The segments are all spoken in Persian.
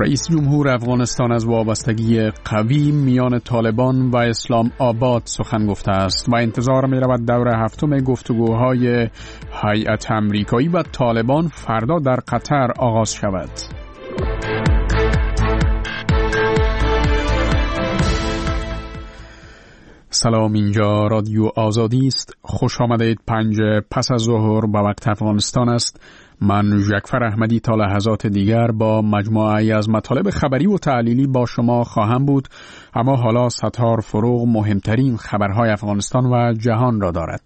رئیس جمهور افغانستان از وابستگی قوی میان طالبان و اسلام آباد سخن گفته است و انتظار می رود دور هفتم گفتگوهای هیئت امریکایی و طالبان فردا در قطر آغاز شود. سلام، اینجا رادیو آزادی است. خوش آمدید. 5 پس از ظهر به وقت افغانستان است. من جعفر احمدی تا لحظات دیگر با مجموعه‌ای از مطالب خبری و تعلیلی با شما خواهم بود، اما حالا ستار فروغ مهمترین خبرهای افغانستان و جهان را دارد.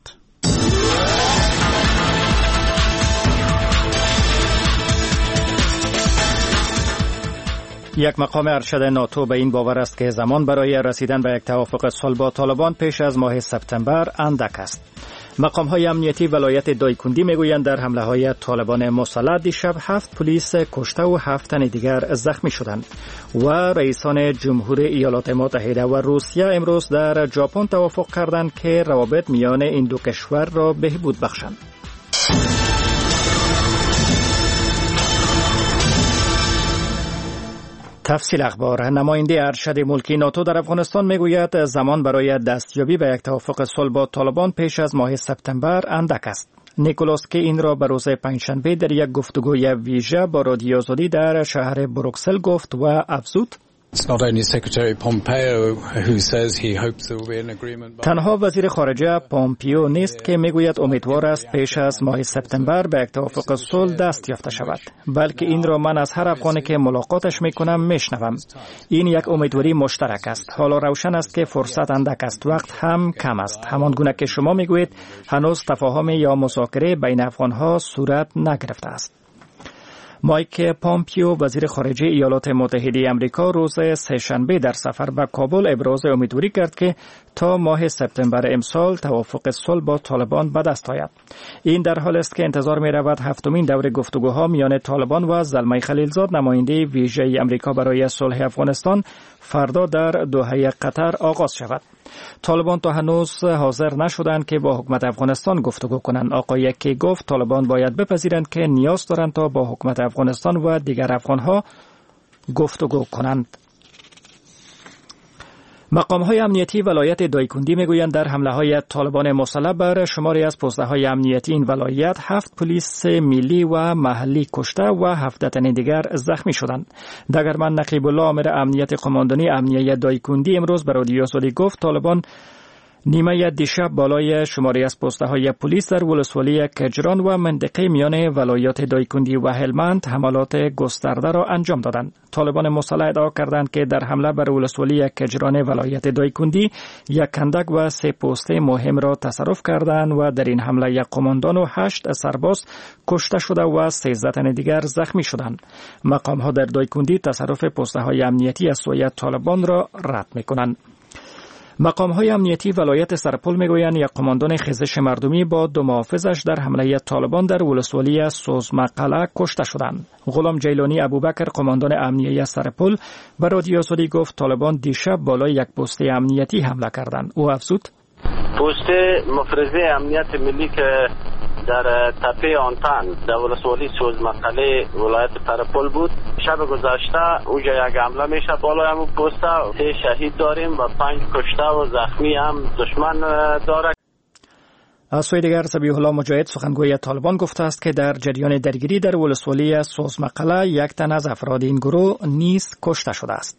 یک مقام ارشد ناتو به این باور است که زمان برای رسیدن به یک توافق صلح با طالبان پیش از ماه سپتامبر اندک است. مقام‌های امنیتی ولایت دایکندی میگویند در حمله‌های طالبان مسلح دیشب 7 پلیس کشته و 7 تن دیگر زخمی شدند و رئیسان جمهور ایالات متحده و روسیه امروز در ژاپن توافق کردند که روابط میان این دو کشور را بهبود بخشند. تفصیل اخبار. نماینده ارشد ملکی ناتو در افغانستان میگوید زمان برای دستیابی به یک توافق صلح با طالبان پیش از ماه سپتامبر اندک است. نیکولاس کی این را به روز پنجشنبه در یک گفتگوی ویژه با رادیو آزادی در شهر بروکسل گفت و افزود: تنها وزیر خارجه پومپیو نیست که میگوید امیدوار است پیش از ماه سپتامبر به یک توافق صلح دست یافته شود، بلکه این را من از هر افغانی که ملاقاتش میکنم میشنوم. این یک امیدواری مشترک است. حالا روشن است که فرصت اندک است، وقت هم کم است. همان گونه که شما میگویید هنوز تفاهم یا مذاکره بین افغانها صورت نگرفته است. مایک پومپیو وزیر خارجه ایالات متحده آمریکا روز سه‌شنبه در سفر به کابل ابراز امیدواری کرد که تا ماه سپتامبر امسال توافق صلح با طالبان به دست آید. این در حال است که انتظار می رود هفتمین دور گفتگوها میان طالبان و زلمه خلیلزاد نماینده ویژه آمریکا برای صلح افغانستان فردا در دوحه قطر آغاز شود. طالبان تا هنوز حاضر نشدند که با حکومت افغانستان گفتگو کنند. آقای کی گفت طالبان باید بپذیرند که نیاز دارند تا با حکومت افغانستان و دیگر افغانها گفتگو کنند. مقام‌های امنیتی ولایت دایکندی میگویند در حمله‌های طالبان مسلح بر شماری از پست‌های امنیتی این ولایت 7 پلیس ملی و محلی کشته و 17 تن دیگر زخمی شدند. دگرمن نقیب الله امر امنیت قماندانی امنیه دایکندی امروز به رادیو آزادی گفت طالبان نیمه دیشب بالای شماری از پست‌های پلیس در ولسوالی کجران و منطقه میان ولایات دایکندی و هلمند حملات گسترده را انجام دادند. طالبان مسلح ادعا کردند که در حمله بر ولسوالی کجران ولایت دایکندی یک کندک و 3 پست مهم را تصرف کردند و در این حمله یک قماندان و 8 سرباز کشته شده و 13 تن دیگر زخمی شدند. مقام‌ها در دایکندی تصرف پست‌های امنیتی از سوی طالبان را رد می‌کنند. مقام‌های امنیتی ولایت سرپل میگویند یک قماندان خیزش مردمی با 2 محافظش در حمله طالبان در ولسوالی سوزمقله کشته شدند. غلام جیلانی ابوبکر قماندان امنیه سرپل به رادیو آزادی گفت طالبان دیشب بالای یک پست امنیتی حمله کردند. او افزود: پست مفرزه امنیت ملی که در تپه آنتن در ولسوالی سوزمقله ولایت سرپل بود، شب گذشته اونجا یک حمله میشه بالای همون پست. 3 شهید داریم و 5 کشته و زخمی هم دشمن داره. از سوی دیگر ذبیح الله مجاهد سخنگوی طالبان گفته است که در جریان درگیری در ولسوالی سوزمقله 1 تن از افراد این گروه نیز کشته شده است.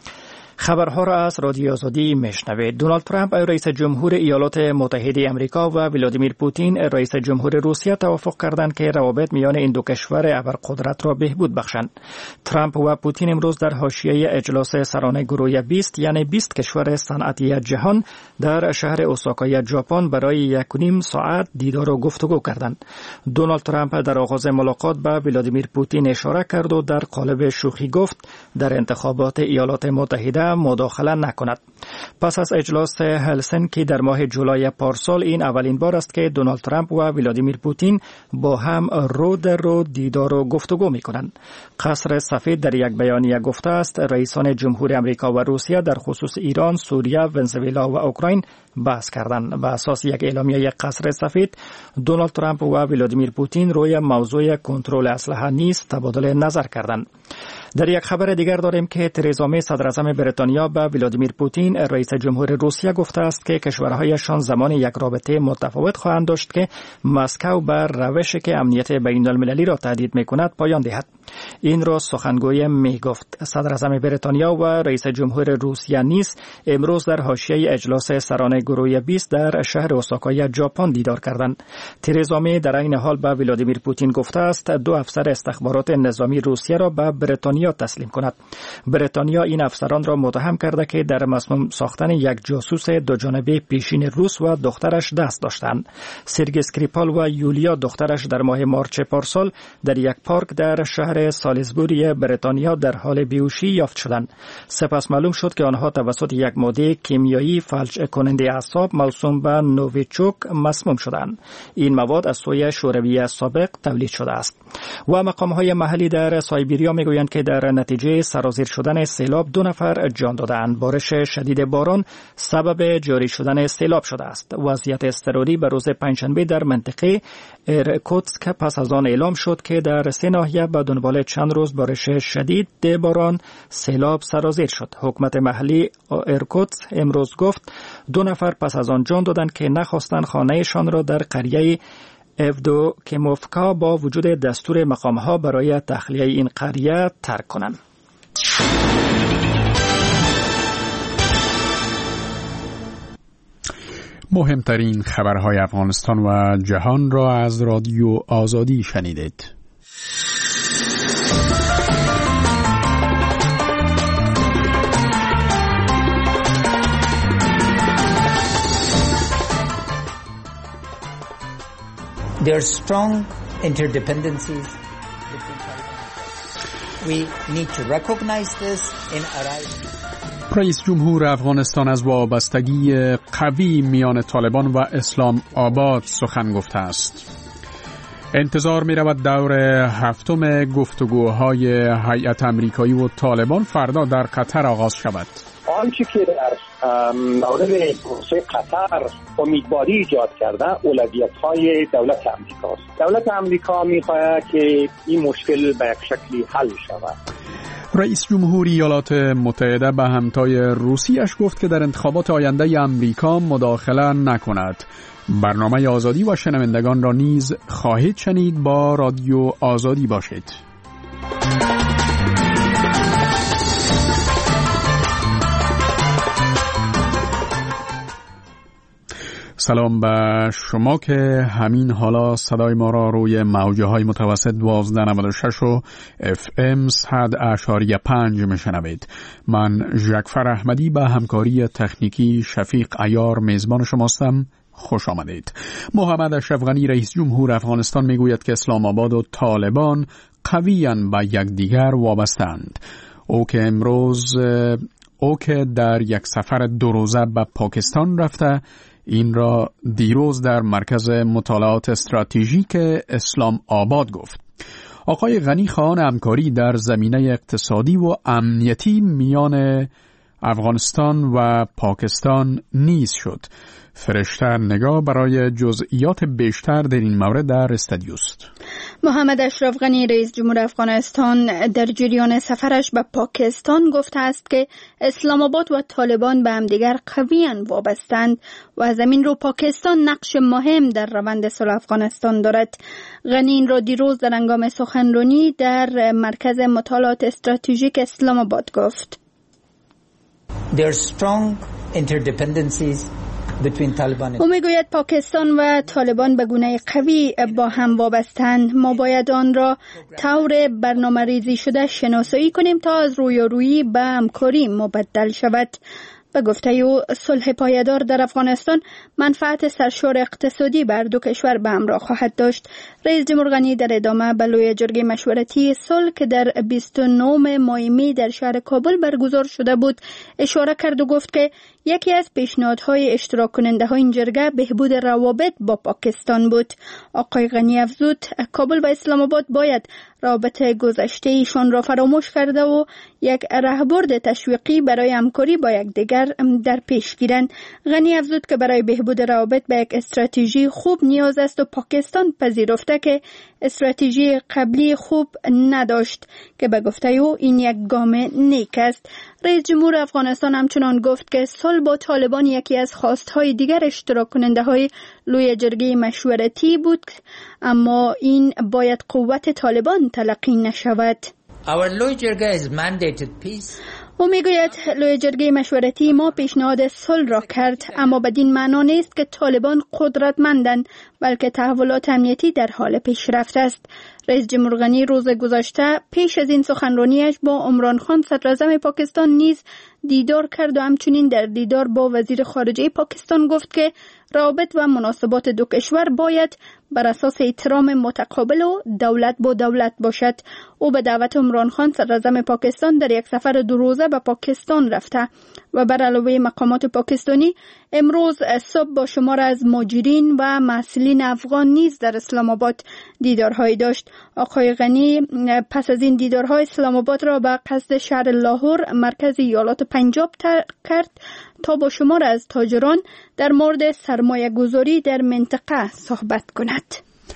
خبرها را از رادیو آزادی میشنوید. دونالد ترامپ رئیس جمهور ایالات متحده آمریکا و ولادیمیر پوتین رئیس جمهور روسیه توافق کردند که روابط میان این دو کشور ابرقدرت را بهبود بخشند. ترامپ و پوتین امروز در حاشیه اجلاس سرانه گروه 20 یعنی 20 کشور صنعتی جهان در شهر اوساکای ژاپن برای 1.5 ساعت دیدار و گفتگو کردند. دونالد ترامپ در آغاز ملاقات به ولادیمیر پوتین اشاره کرد و در قالب شوخی گفت در انتخابات ایالات متحده مداخله نکند. پس از اجلاس هلسینکی در ماه جولای پارسال این اولین بار است که دونالد ترامپ و ولادیمیر پوتین با هم رو در رو دیدار و گفتگو می‌کنند. قصر سفید در یک بیانیه گفته است رئیسان جمهور آمریکا و روسیه در خصوص ایران، سوریه، ونزوئلا و اوکراین بحث کردند. بر اساس یک اعلامیه قصر سفید، دونالد ترامپ و ولادیمیر پوتین روی موضوع کنترل اسلحه نیز تبادل نظر کردند. در یک خبر دیگر داریم که ترزا می صدر اعظم بریتانیا به ولادیمیر پوتین رئیس جمهور روسیه گفته است که کشورهایشان زمان یک رابطه متفاوت خواهند داشت که مسکو بر روشی که امنیت بین المللی را تهدید می کند پایان دهد. این را سخنگوی می گفت. صدر اعظم بریتانیا و رئیس جمهور روسیه نیز امروز در حاشیه اجلاس سران گروه 20 در شهر اوساکای ژاپن دیدار کردند. ترزا می در این حال به ولادیمیر پوتین گفته است 2 افسر استخبارات نظامی روسیه را به بریتانیا تسلیم کند. بریتانیا این افسران را متهم کرده که در مسموم ساختن یک جاسوس دوجانبه پیشین روس و دخترش دست داشتند. سرگی اسکریپال و یولیا دخترش در ماه مارچ پارسال در یک پارک در شهر سالیزبوری بریتانیا در حال بیهوشی یافت شدند. سپس معلوم شد که آنها توسط یک ماده کیمیایی فلج کننده اعصاب موسوم به نوویچوک مسموم شدند. این مواد از سوی شوروی سابق تولید شده است. و مقام‌های محلی در سایبریا میگویند که در نتیجه سرازیر شدن سیلاب 2 نفر جان دادند. بارش شدید باران سبب جاری شدن سیلاب شده است. وضعیت اضطراری به روز پنجشنبه در منطقه ایرکوتسک پس از آن اعلام شد که در 3 ناحیه به دنبال چند روز بارش شدید باران سیلاب سرازیر شد. حکومت محلی ایرکوتسک امروز گفت 2 نفر پس از آن جان دادند که نخواستند خانه‌شان را در قریه اودوکیموفکا با وجود دستور مقام‌ها برای تخلیه این قریه ترک کنند. مهمترین خبرهای افغانستان و جهان را از رادیو آزادی شنیدید. There are strong interdependencies. We need to recognize this in our eyes. رئیس جمهور افغانستان از وابستگی قوی میان طالبان و اسلام آباد سخن گفته است. انتظار می رود دور 7م گفتگوهای هیئت امریکایی و طالبان فردا در قطر آغاز شود. آنچه که در مورد پروسه قطر امیدواری ایجاد کرده اولویت‌های دولت امریکاست. دولت امریکا می‌خواهد که این مشکل به یک شکلی حل شود. رئیس جمهور ایالات متحده به همتای روسیه‌اش گفت که در انتخابات آینده امریکا مداخله نکند. برنامه آزادی و شنوندگان را نیز خواهید شنید. با رادیو آزادی باشید. سلام به شما که همین حالا صدای ما را روی موجه های متوسط 1296 و FM 100.5 میشنوید. من ژکفر احمدی به همکاری تکنیکی شفیق عیار میزبان شماستم. خوش آمدید. محمد اشرف غنی رئیس جمهور افغانستان میگوید که اسلام آباد و طالبان قویاً به یکدیگر وابسته‌اند. او که در یک سفر 2 روزه به پاکستان رفته، این را دیروز در مرکز مطالعات استراتژیک اسلام آباد گفت. آقای غنی خواهان همکاری در زمینه اقتصادی و امنیتی میان افغانستان و پاکستان نیز شد. فرشته نگاه برای جزئیات بیشتر در این مورد در استودیو است. محمد اشرف غنی رئیس جمهور افغانستان در جریان سفرش به پاکستان گفته است که اسلام آباد و طالبان به همدیگر قویاً وابستند و از همین رو پاکستان نقش مهم در روند صلح افغانستان دارد. غنی این را دیروز در هنگام سخنرانی در مرکز مطالعات استراتژیک اسلام آباد گفت. There are strong interdependencies. او میگوید پاکستان و طالبان به گونه قوی با هم وابستند. ما باید آن را طور برنامه ریزی شده شناسایی کنیم تا از رویارویی به همکاری مبدل شود. به گفته او صلح پایدار در افغانستان منفعت سرشار اقتصادی بر 2 کشور به همراه خواهد داشت. رئیس جمهور غنی در ادامه به لوی جرگه مشورتی صلح که در 29 ماه می در شهر کابل برگزار شده بود اشاره کرد و گفت که یکی از پیشنهادهای اشتراک کننده های این جرگه بهبود روابط با پاکستان بود. آقای غنی افزود کابل و اسلام آباد باید رابطه گذشته ایشان را فراموش کرده و یک راهبرد تشویقی برای همکاری با یکدیگر در پیش گیرند. غنی افزود که برای بهبود روابط به یک استراتژی خوب نیاز است و پاکستان پذیرفته گفته که استراتژی قبلی خوب نداشت که به گفته او این یک گام نیک است. رئیس جمهور افغانستان همچنان گفت که صلح با طالبان یکی از خواستهای دیگر اشتراک کننده های لوی جرگه مشورتی بود، اما این باید قوت طالبان تلقی نشود. Our Loy Jirga is mandated peace. او میگوید لوی جرگه مشورتی ما پیشنهاد صلح را کرد، اما بدین معنا نیست که طالبان قدرتمندند، بلکه تحولات امنیتی در حال پیشرفت است. رئیس جمهور غنی روز گذشته پیش از این سخنرانیش با عمران خان صدراعظم پاکستان نیز دیدار کرد و همچنین در دیدار با وزیر خارجه پاکستان گفت که روابط و مناسبات دو کشور باید بر اساس احترام متقابل و دولت با دولت باشد. او به دعوت عمران خان صدراعظم پاکستان در یک سفر 2 روزه به پاکستان رفته و بر علاوه مقامات پاکستانی امروز صبح با شمار از مهاجرین و محصلین افغان نیز در اسلام آباد دیدارهایی داشت. آقای غنی پس از این دیدارها اسلام آباد را به قصد شهر لاهور مرکز ایالات پنجاب ترک کرد تا با شمار از تاجران در مورد سرمایه گذاری در منطقه صحبت کند.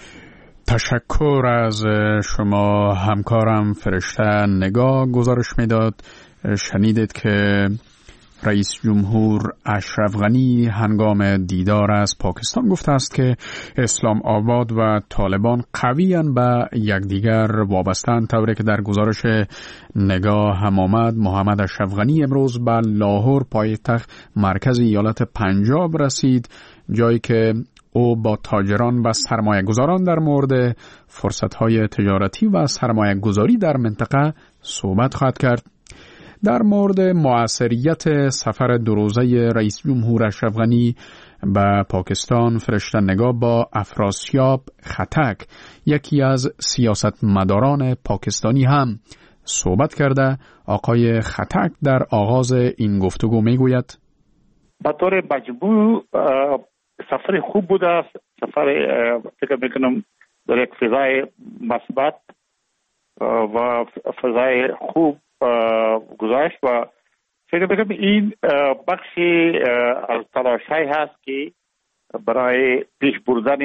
تشکر از شما همکارم فرشته نگاه. گزارش میداد شنیدید که رئیس جمهور اشرف غنی هنگام دیدار از پاکستان گفته است که اسلام آباد و طالبان قویاً به یکدیگر وابسته‌اند، طوری که در گزارش نگاه هم آمد. محمد اشرف غنی امروز به لاهور پایتخت مرکز ایالت پنجاب رسید، جایی که او با تاجران و سرمایه گذاران در مورد فرصت‌های تجارتی و سرمایه گذاری در منطقه صحبت خواهد کرد. در مورد موثریت سفر 2 روزه رئیس جمهور اشرف غنی به پاکستان، فرشته نگاه با افراسیاب خطک، یکی از سیاستمداران پاکستانی هم صحبت کرده. آقای خطک در آغاز این گفتگو میگوید: به طور مجموع سفر خوب بوده. سفر فکر میکنم در یک فضای مثبت و فضای خوب گذاشت و فکر میکنم این بخشی از تلاش‌هایی هست که برای پیش بردن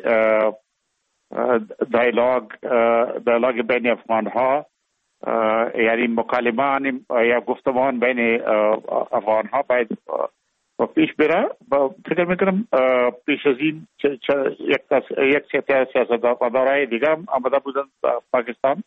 دیالوگ بین افغان‌ها، یعنی مکالمه یا گفتمان بین افغان‌ها باید پیش بره. فکر میکنم پیش از این یک سیاستمدارای دیگر هم آمده بودن پاکستان.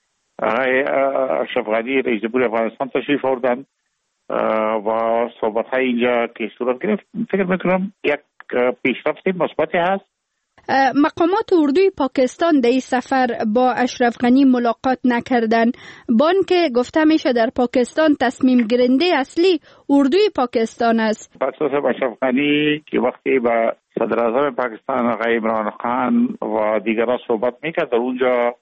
اشرف غنی رئیس جمهور افغانستان تشریف آوردند و صحبت‌های اینجا که صورت گرفت، فکر میکنم یک پیشرفت مثبتی هست. مقامات اردوی پاکستان در این سفر با اشرف غنی ملاقات نکردند، بان که گفته میشه در پاکستان تصمیم گیرنده اصلی اردوی پاکستان است. بخصوص اشرف غنی که وقتی با صدر اعظم پاکستان آقای عمران خان و دیگران صحبت میکرد، در اونجا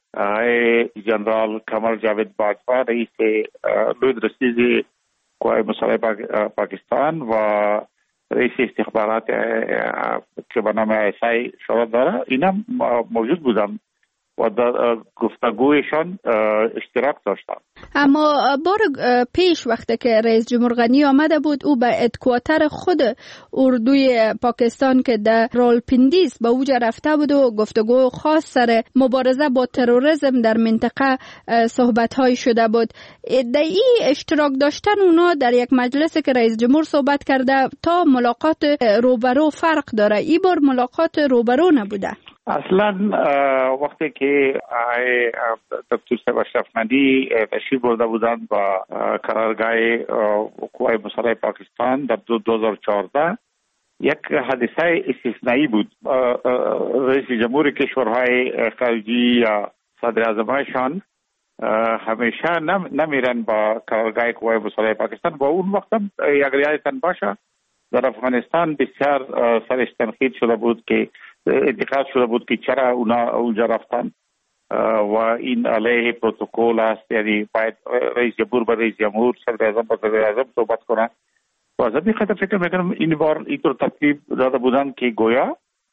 جنرال قمر جاوید باجوا رئیس لوی دستگاه قوای مسلح پاکستان و رئیس استخبارات که به نام ایسای شهرت داره، اینا موجود بودن و در گفتگویشان اشتراک داشتن. اما بار پیش وقتی که رئیس جمهور غنی آمده بود، او به ادکواتر خود اردوی پاکستان که در راولپندی به اوجا رفته بود و گفتگو خاص سر مبارزه با تروریسم در منطقه صحبت‌های شده بود. در این اشتراک داشتن اونا در یک مجلسی که رئیس جمهور صحبت کرده تا ملاقات روبرو فرق داره. این بار ملاقات روبرو نبوده. اصلا وقتی که دکتر صاحب اشرف غنی تشریف برده بودند با قرارگاه قوای مسلح پاکستان در 2014، یک حادثه استثنایی بود. رئیس جمهور کشورهای خارجی یا صدر اعظمشان همیشه نمیرن با قرارگاه قوای مسلح پاکستان. با اون وقت هم اگر یادتان باشه در افغانستان بسیار سرش تنقید شده بود که انتقاد شده بود که چرا اونا اونجا رفتن و این علیه پروتکل است، یعنی باید رئیس جمهور با رئیس جمهور، صدر اعظم با صدر اعظم صحبت کنن. و از این خاطر فکر میکنم این بار اینطور ترتیب داده بودن که گویا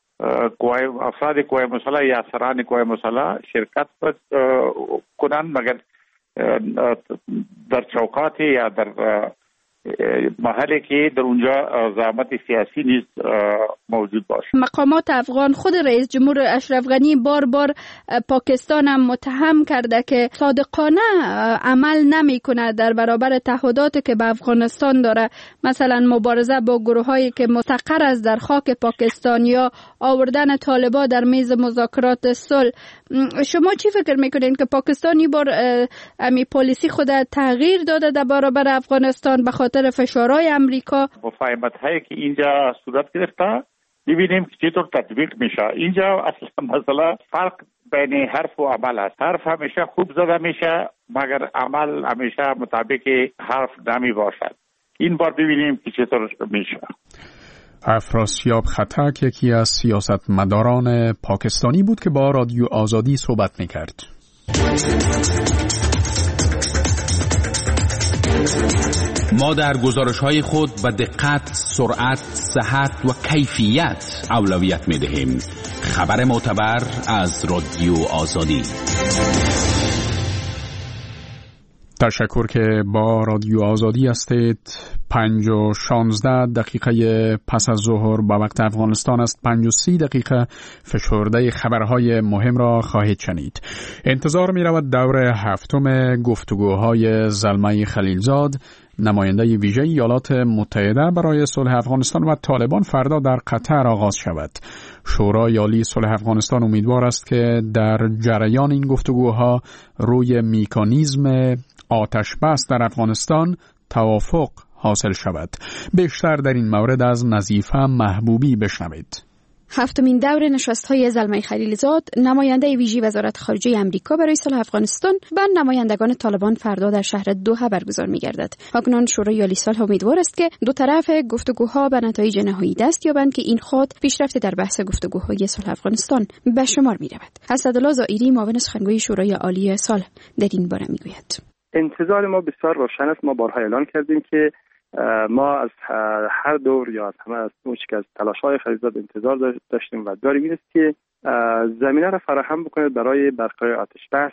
افراد قوای مسلح یا افسران قوای مسلح شرکت کنن، مگر در چوکات یا در محلی که در اونجا زحمت سیاسی نیز موجود باشه. مقامات افغان، خود رئیس جمهور اشرف غنی بار بار پاکستان هم متهم کرده که صادقانه عمل نمی کنه در برابر تعهداتی که به افغانستان داره، مثلا مبارزه با گروهایی که مستقر است در خاک پاکستان یا آوردن طالبان در میز مذاکرات صلح. شما چی فکر میکنین که پاکستانی بار امی پالیسی خود تغییر داده در برابر افغانستان به خاطر فشارهای امریکا؟ مفاهمت هایی که اینجا صورت گرفته ببینیم که چطور تطبیق میشه. اینجا اصلا مثلا فرق بین حرف و عمل است. حرف همیشه خوب زده میشه مگر عمل همیشه مطابق حرف نمی باشد. این بار ببینیم که چطور میشه. افراسیاب خطک یکی از سیاستمداران پاکستانی بود که با رادیو آزادی صحبت میکرد. ما در گزارش‌های خود به دقت، سرعت، صحت و کیفیت اولویت می‌دهیم. خبر معتبر از رادیو آزادی. تشکر که با رادیو آزادی هستید. 5:16 پس از ظهر به وقت افغانستان است. 5:30 فشرده خبرهای مهم را خواهید شنید. انتظار می رود دور هفتم گفتگوهای زلمه خلیلزاد، نماینده ویژه ایالات متحده برای صلح افغانستان و طالبان، فردا در قطر آغاز شود. شورای عالی صلح افغانستان امیدوار است که در جریان این گفتگوها روی مکانیزم آتش بس در افغانستان توافق حاصل شود. بیشتر در این مورد از نظیفه محبوبی بشنوید. هفتمین دور نشست‌های زلمه خلیلزاد، نماینده ویژه وزارت خارجه آمریکا برای صلح افغانستان و نمایندگان طالبان فردا در شهر دوحه برگزار می‌گردد. اکنون شورای عالی صلح امیدوار است که دو طرف گفتگوها به نتایج نهایی دست یابند که این خود پیشرفت در بحث گفتگوهای صلح افغانستان به شمار می‌رود. اسدالله زائری، معاون سخنگوی شورای عالی صلح، در این باره می‌گوید: انتظار ما بسیار روشن است. ما بارها اعلان کردیم که ما از هر دور یا از همه از که از تلاش‌های خلیلزاد انتظار داشتیم و داریم این است که زمینه را فراهم بکنه برای برقراری آتش بس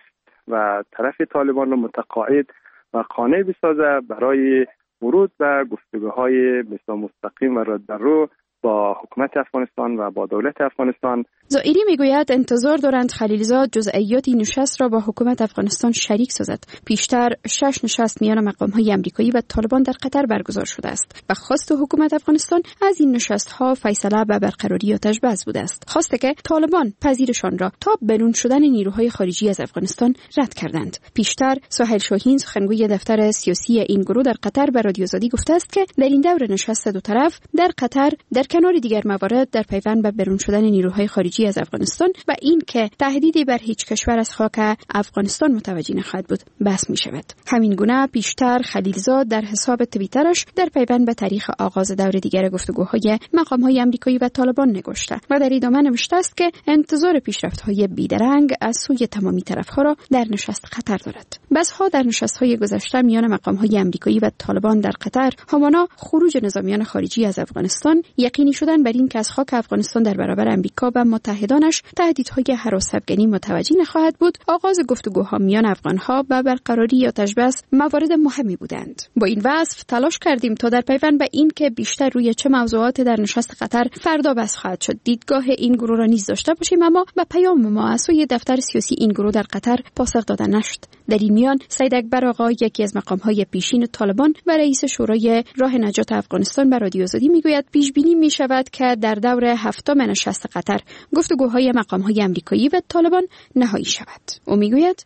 و طرف طالبان را متقاعد و قانع بسازه برای ورود به گفتگوهای مستقیم و رو در رو با حکومت افغانستان و با دولت افغانستان. زائری میگوید انتظار دارند خلیلزاد جزئیات این نشست را با حکومت افغانستان شریک سازد. پیشتر 6 نشست میان مقام‌های آمریکایی و طالبان در قطر برگزار شده است و خواست حکومت افغانستان از این نشست‌ها فیصله به برقراری آتش بس بوده است. خواسته که طالبان پذیرشان را تا برون شدن نیروهای خارجی از افغانستان رد کردند. پیشتر سهیل شاهین، سخنگوی دفتر سیاسی این گروه، در قطر به رادیو آزادی گفته است که در این دور نشست دو طرف در قطر در کنار دیگر موارد در پیوند به برون شدن نیروهای خارجی از افغانستان و این که تهدیدی بر هیچ کشور از خاک افغانستان متوجه نخواهد بود بحث می شود. همین گونه پیشتر خلیلزاد در حساب توییترش در پیوند به تاریخ آغاز دور دیگر گفتگوهای مقام‌های آمریکایی و طالبان نگاشته و در ادامه نوشته است که انتظار پیشرفت‌های بیدرنگ از سوی تمامی طرف‌ها را در نشست قطر دارد. بس‌ها در نشست‌های گذشته میان مقام‌های آمریکایی و طالبان در قطر همانا خروج نظامیان خارجی از افغانستان یقینی شدن بر این که از خاک افغانستان در برابر آمریکا و متحدانش تهدیدهای هراس افغانی متوجه نخواهد بود، آغاز گفتگوها میان افغانها به برقراری آتش بس موارد مهمی بودند. با این وصف تلاش کردیم تا در پیوند به این که بیشتر روی چه موضوعات در نشست قطر فردا بحث خواهد شد دیدگاه این گروه را نیز داشته باشیم، اما به پیام ما از سوی دفتر سیاسی این گروه در قطر پاسخ داده نشد. در این میان سید اکبر آقا، یکی از مقام‌های پیشین طالبان و رئیس شورای راه نجات افغانستان، به رادیو آزادی میگوید پیش بینی می شود که در دور هفتم نشست قطر گفتگوهای مقام‌های آمریکایی و طالبان نهایی شود. او میگوید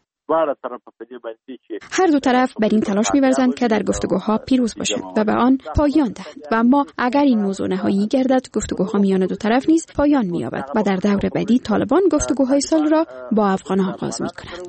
هر دو طرف بر این تلاش می‌ورزند که در گفتگوها پیروز باشند و به آن پایان دهند و اما اگر این موضوع نهایی گردد گفتگوها میان دو طرف نیز پایان می‌یابد و در دور بعدی طالبان گفتگوهای صلح را با افغان‌ها آغاز می‌کنند.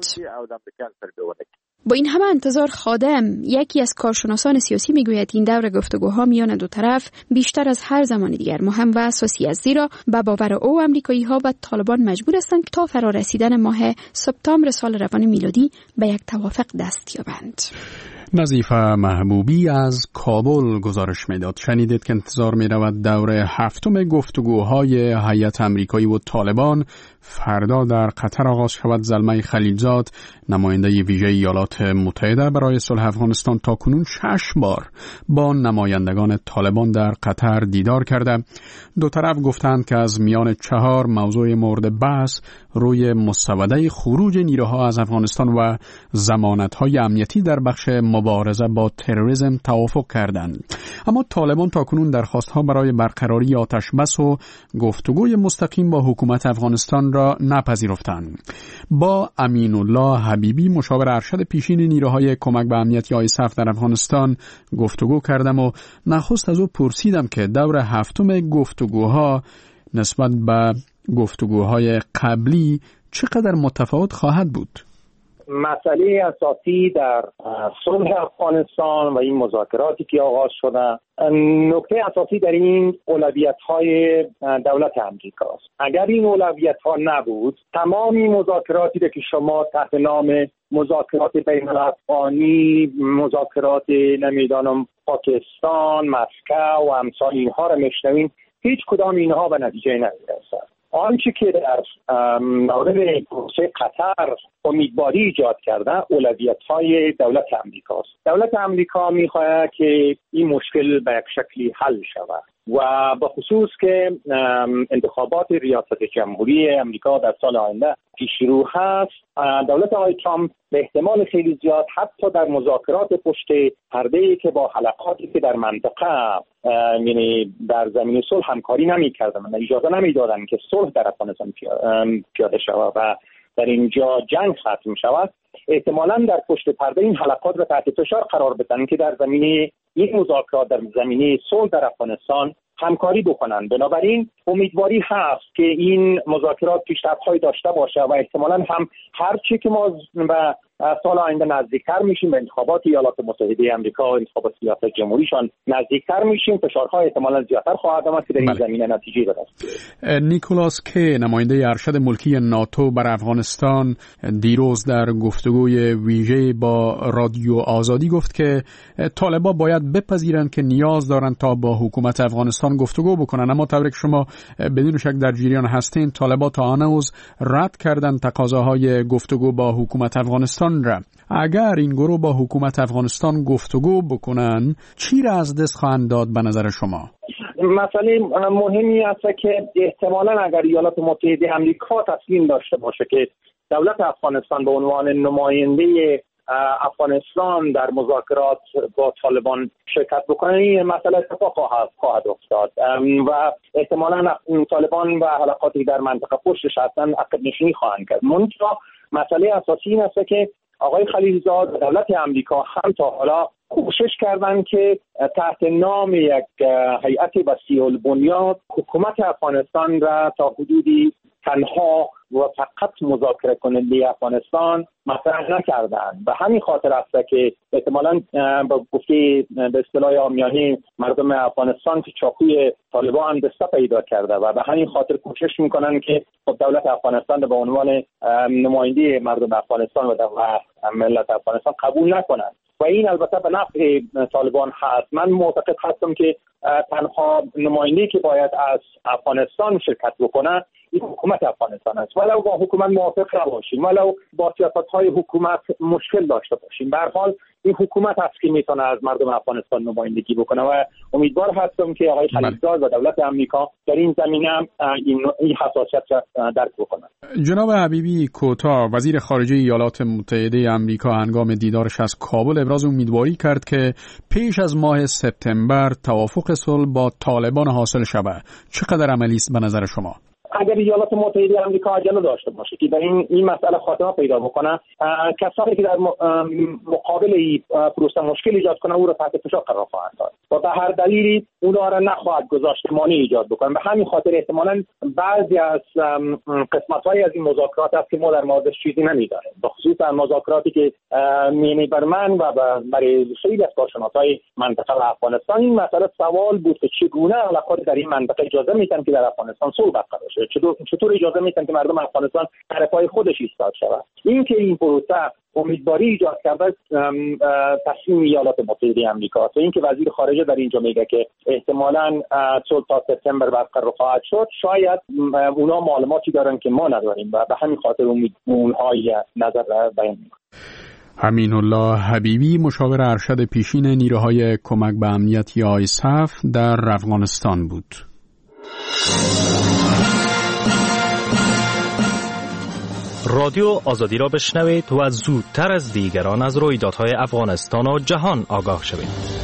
با این همه انتظار خادم، یکی از کارشناسان سیاسی، میگوید این دور گفتگوها میان دو طرف بیشتر از هر زمان دیگر مهم و اساسی است، زیرا به باور او آمریکایی‌ها و طالبان مجبور هستند تا فرا رسیدن ماه سپتامبر سال روان میلادی به یک توافق دست یابند. نظیفه محبوبی از کابل گزارش میداد. شنیدید که انتظار می رود دور هفتم گفتگوهای هیئت آمریکایی و طالبان فردا در قطر آغاز شود. زلمه خلیلزاد، نماینده ویژه ایالات متحده برای صلح افغانستان، تاکنون 6 بار با نمایندگان طالبان در قطر دیدار کرده. دو طرف گفتند که از میان 4 موضوع مورد بحث روی مسوده خروج نیروها از افغانستان و ضمانت‌های امنیتی در بخش مبارزه با تروریسم توافق کردند. اما طالبان تاکنون درخواست‌ها برای برقراری آتشبس و گفتگوی مستقیم با حکومت افغانستان را نپذیرفتند. با امین الله حبیبی، مشاور ارشد پیشین نیروهای کمک به امنیت آیسف در افغانستان گفتگو کردم و نخست از او پرسیدم که دور هفتم گفتگوها نسبت به گفتگوهای قبلی چقدر متفاوت خواهد بود. مسئله اساسی در صلح افغانستان و این مذاکراتی که آغاز شده، نکته اساسی در این اولویت‌های دولت آمریکاست. اگر این اولویت‌ها نبود، تمامی مذاکراتی که شما تحت نام مذاکرات بین‌الافغانی، مذاکرات نمیدانم پاکستان، مسکو و امثال اینها را میشنویم، هیچ کدام اینها به نتیجه نمیرسد. آنچه که در مورد پروسه قطر امیدواری ایجاد کرده اولویت‌های دولت آمریکاست. دولت آمریکا می‌خواهد که این مشکل به یک شکلی حل شود و به خصوص که انتخابات ریاست جمهوری آمریکا در سال آینده پیش رو هست، دولت آقای ترامپ به احتمال خیلی زیاد حتی در مذاکرات پشت پرده‌ای که با حلقاتی که در منطقه یعنی در زمینه صلح همکاری نمی‌کردن و اجازه نمی‌دادن که صلح در افغانستان پیاده شود و در اینجا جنگ ختم شود، احتمالاً در پشت پرده این حلقات را تحت فشار قرار بدن که در زمینه این مذاکرات در زمینه صلح در افغانستان همکاری بکنن. بنابراین امیدواری هست که این مذاکرات پیشرفت‌هایی داشته باشه و احتمالاً هم هر چی که ما به سال آینده نزدیکتر میشیم به انتخابات ایالات متحده آمریکا و انتخابات ریاست جمهوریشان نزدیکتر میشیم، فشارها احتمالاً زیادتر خواهد آمد که در این زمینه نتیجه بدهد. نیکولاس کی، نماینده ارشد ملکی ناتو بر افغانستان، دیروز در گفتگوی ویژه با رادیو آزادی گفت که طالبان باید بپذیرند که نیاز دارند تا با حکومت افغانستان گفتگو بکنن. اما طوری که شما بدون شک در جریان هستین، طالبان تا هنوز رد کردن تقاضاهای گفتگو با حکومت افغانستان را. اگر این گروه با حکومت افغانستان گفتگو بکنن، چی را از دست خواهند داد به نظر شما؟ مسئله مهمی است که احتمالاً اگر ایالات متحده آمریکا تسلیم داشته باشه که دولت افغانستان به عنوان نماینده افغانستان در مذاکرات با طالبان شرکت بکنه، این مسئله اتفاق خواهد افتاد و احتمالاً طالبان و حلقاتی در منطقه پشتش هستن عقب نشینی خواهند کرد. منتها مسئله اساسی این است که آقای خلیلزاد و دولت آمریکا هم تا حالا کوشش کردند که تحت نام یک هیئت وسیع البنیاد حکومت افغانستان را تا حدودی تنها و فقط مذاکره کننده افغانستان مطرح نکردند. به همین خاطر است که احتمالاً با گفته به اصطلاح عامیانه مردم افغانستان که چاقوی طالبان دسته پیدا کرده و به همین خاطر کوشش میکنن که دولت افغانستان به عنوان نماینده مردم افغانستان و ملت افغانستان قبول نکنند و این البته به نفع طالبان هست. من معتقد هستم که تنها نماینده‌ای که باید از افغانستان شرکت بکنه این حکومت افغانستان است. ولو با حکومت موافق نباشیم، ولو با سیاست‌های حکومت مشکل داشته باشیم، به هر حال این حکومت است که میتونه از مردم افغانستان نمایندگی بکنه و امیدوار هستم که آقای خلیلزاد و دولت آمریکا در این زمینه این حساسیت را درک بکنند. جناب حبیبی کوتاه، وزیر خارجه ایالات متحده آمریکا هنگام دیدارش از کابل ابراز امیدواری کرد که پیش از ماه سپتامبر توافق صلح با طالبان حاصل شود. چقدر عملی است به نظر شما؟ اگر ایالات متحده آمریکا عجله داشته باشه که در این مسئله خاتمه پیدا بکنه، کسانی که در مقابل این پروسه مشکل ایجاد کنه او را تحت فشار قرار خواهند داد. و به هر دلیلی اونا را نخواهد گذاشت مانع ایجاد بکنه. به همین خاطر احتمالاً بعضی از قسمت‌های از این مذاکرات است که ما در موردش چیزی نمی‌دانیم، بخصوص مذاکراتی که میانی بر من و برای خیلی از کارشناسای منطقه و افغانستان این مسئله سوال بود که چگونه علاقات در این منطقه اجازه میدن که در افغانستان صلح برقرار شه، چطور اجازه میدن که مردم افغانستان سر پای خودش ایستاد شود. اینکه این پروسه امیدواری ایجاد کرده تصمیم ایالات متحده آمریکا است و اینکه وزیر خارجه در اینجا میگه که احتمالاً صلح تا سپتامبر برقرار خواهد شد، شاید اونا معلوماتی دارن که ما نداریم و به همین خاطر اونهای نظر بیان میکنن. امین الله حبیبی، مشاور ارشد پیشین نیروهای کمک به امنیتی آیسف در افغانستان بود. رادیو آزادی را بشنوید و زودتر از دیگران از رویدادهای افغانستان و جهان آگاه شوید.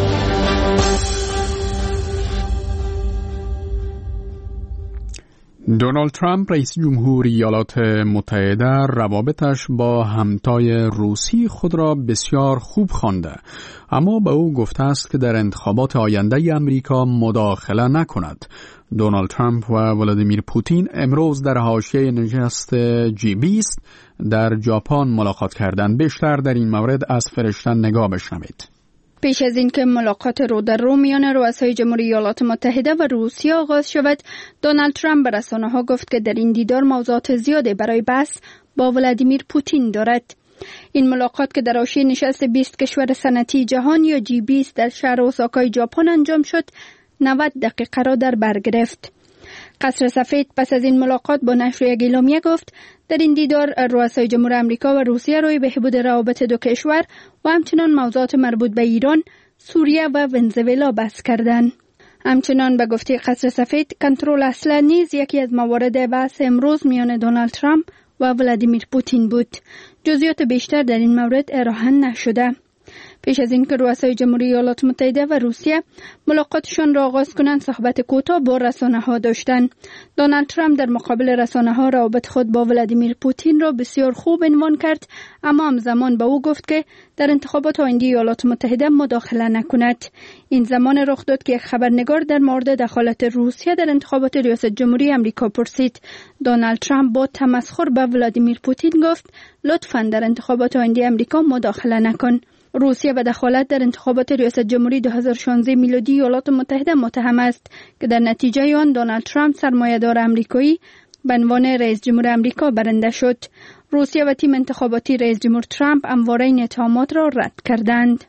دونالد ترامپ رئیس جمهور ایالات متحده روابطش با همتای روسی خود را بسیار خوب خوانده، اما به او گفته است که در انتخابات آینده امریکا مداخله نکند. دونالد ترامپ و ولادیمیر پوتین امروز در حاشیه نشست G20 در ژاپن ملاقات کردند. بیشتر در این مورد از فرشته نگاه بشنوید. پیش از اینکه ملاقات رو در روم میان رؤسای جمهوری ایالات متحده و روسیه آغاز شود، دونالد ترامپ به رسانه‌ها گفت که در این دیدار موضوعات زیادی برای بحث با ولادیمیر پوتین دارد. این ملاقات که در حاشیه نشست 20 کشور صنعتی جهان یا G20 در شهر اوساکای ژاپن انجام شد، 90 دقیقه را در بر گرفت. قصر سفید پس از این ملاقات با نشر یک اعلامیه گفت در این دیدار رؤسای جمهور آمریکا و روسیه روی بهبود روابط دو کشور و همچنان موضوعات مربوط به ایران، سوریه و ونزوئلا بحث کردند. همچنان به گفته قصر سفید، کنترل اسلحه نیز یکی از موارد بحث امروز میان دونالد ترامپ و ولادیمیر پوتین بود. جزئیات بیشتر در این مورد ارائه نشده. پیش از اینکه رؤسای جمهوری ایالات متحده و روسیه ملاقاتشان را آغاز کنند، صحبت کوتاه با رسانه‌ها داشتند. دونالد ترامپ در مقابل رسانه‌ها روابط خود با ولادیمیر پوتین را بسیار خوب عنوان کرد، اما همزمان به او گفت که در انتخابات آینده ایالات متحده مداخله نکند. این زمان رخ داد که یک خبرنگار در مورد دخالت روسیه در انتخابات ریاست جمهوری آمریکا پرسید. دونالد ترامپ با تمسخر به ولادیمیر پوتین گفت لطفاً در انتخابات آینده آمریکا مداخله نکن. روسیه به دخالت در انتخابات ریاست جمهوری 2016 میلادی ایالات متحده متهم است که در نتیجه آن دونالد ترامپ سرمایه‌دار آمریکایی به عنوان رئیس جمهور آمریکا برنده شد. روسیه و تیم انتخاباتی رئیس جمهور ترامپ همواره این اتهامات را رد کردند.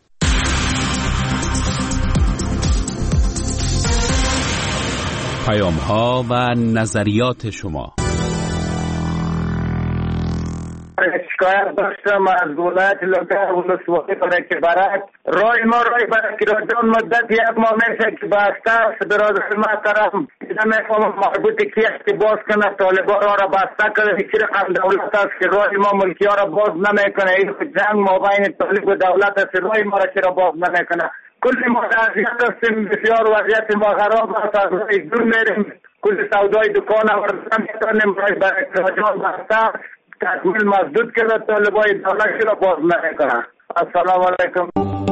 پیام‌ها و نظریات شما. شکایت داشتم از ولایت لوگر ولسوالی که برک رای برک را جان مدت یک ماه میشه که بسته است. برادر محترم نمیفهمم مربوط کی است که باز کنه طالبان را بسته کنه. چه رقم دولت است که رای ما ملکی ها را باز نمیکنه؟ این جنگ ما بین طالب و دولت است، رای ما را چرا باز نمیکنه؟ کل ما اذیت هستیم، بسیار وضعیت ما خراب است، از رای دور میریم، کل سودای دکان آوردن میتونیم، رای برک را جان بسته تکمیل مسدود کرده، طالبای دولت را باز نمیکنه. السلام علیکم.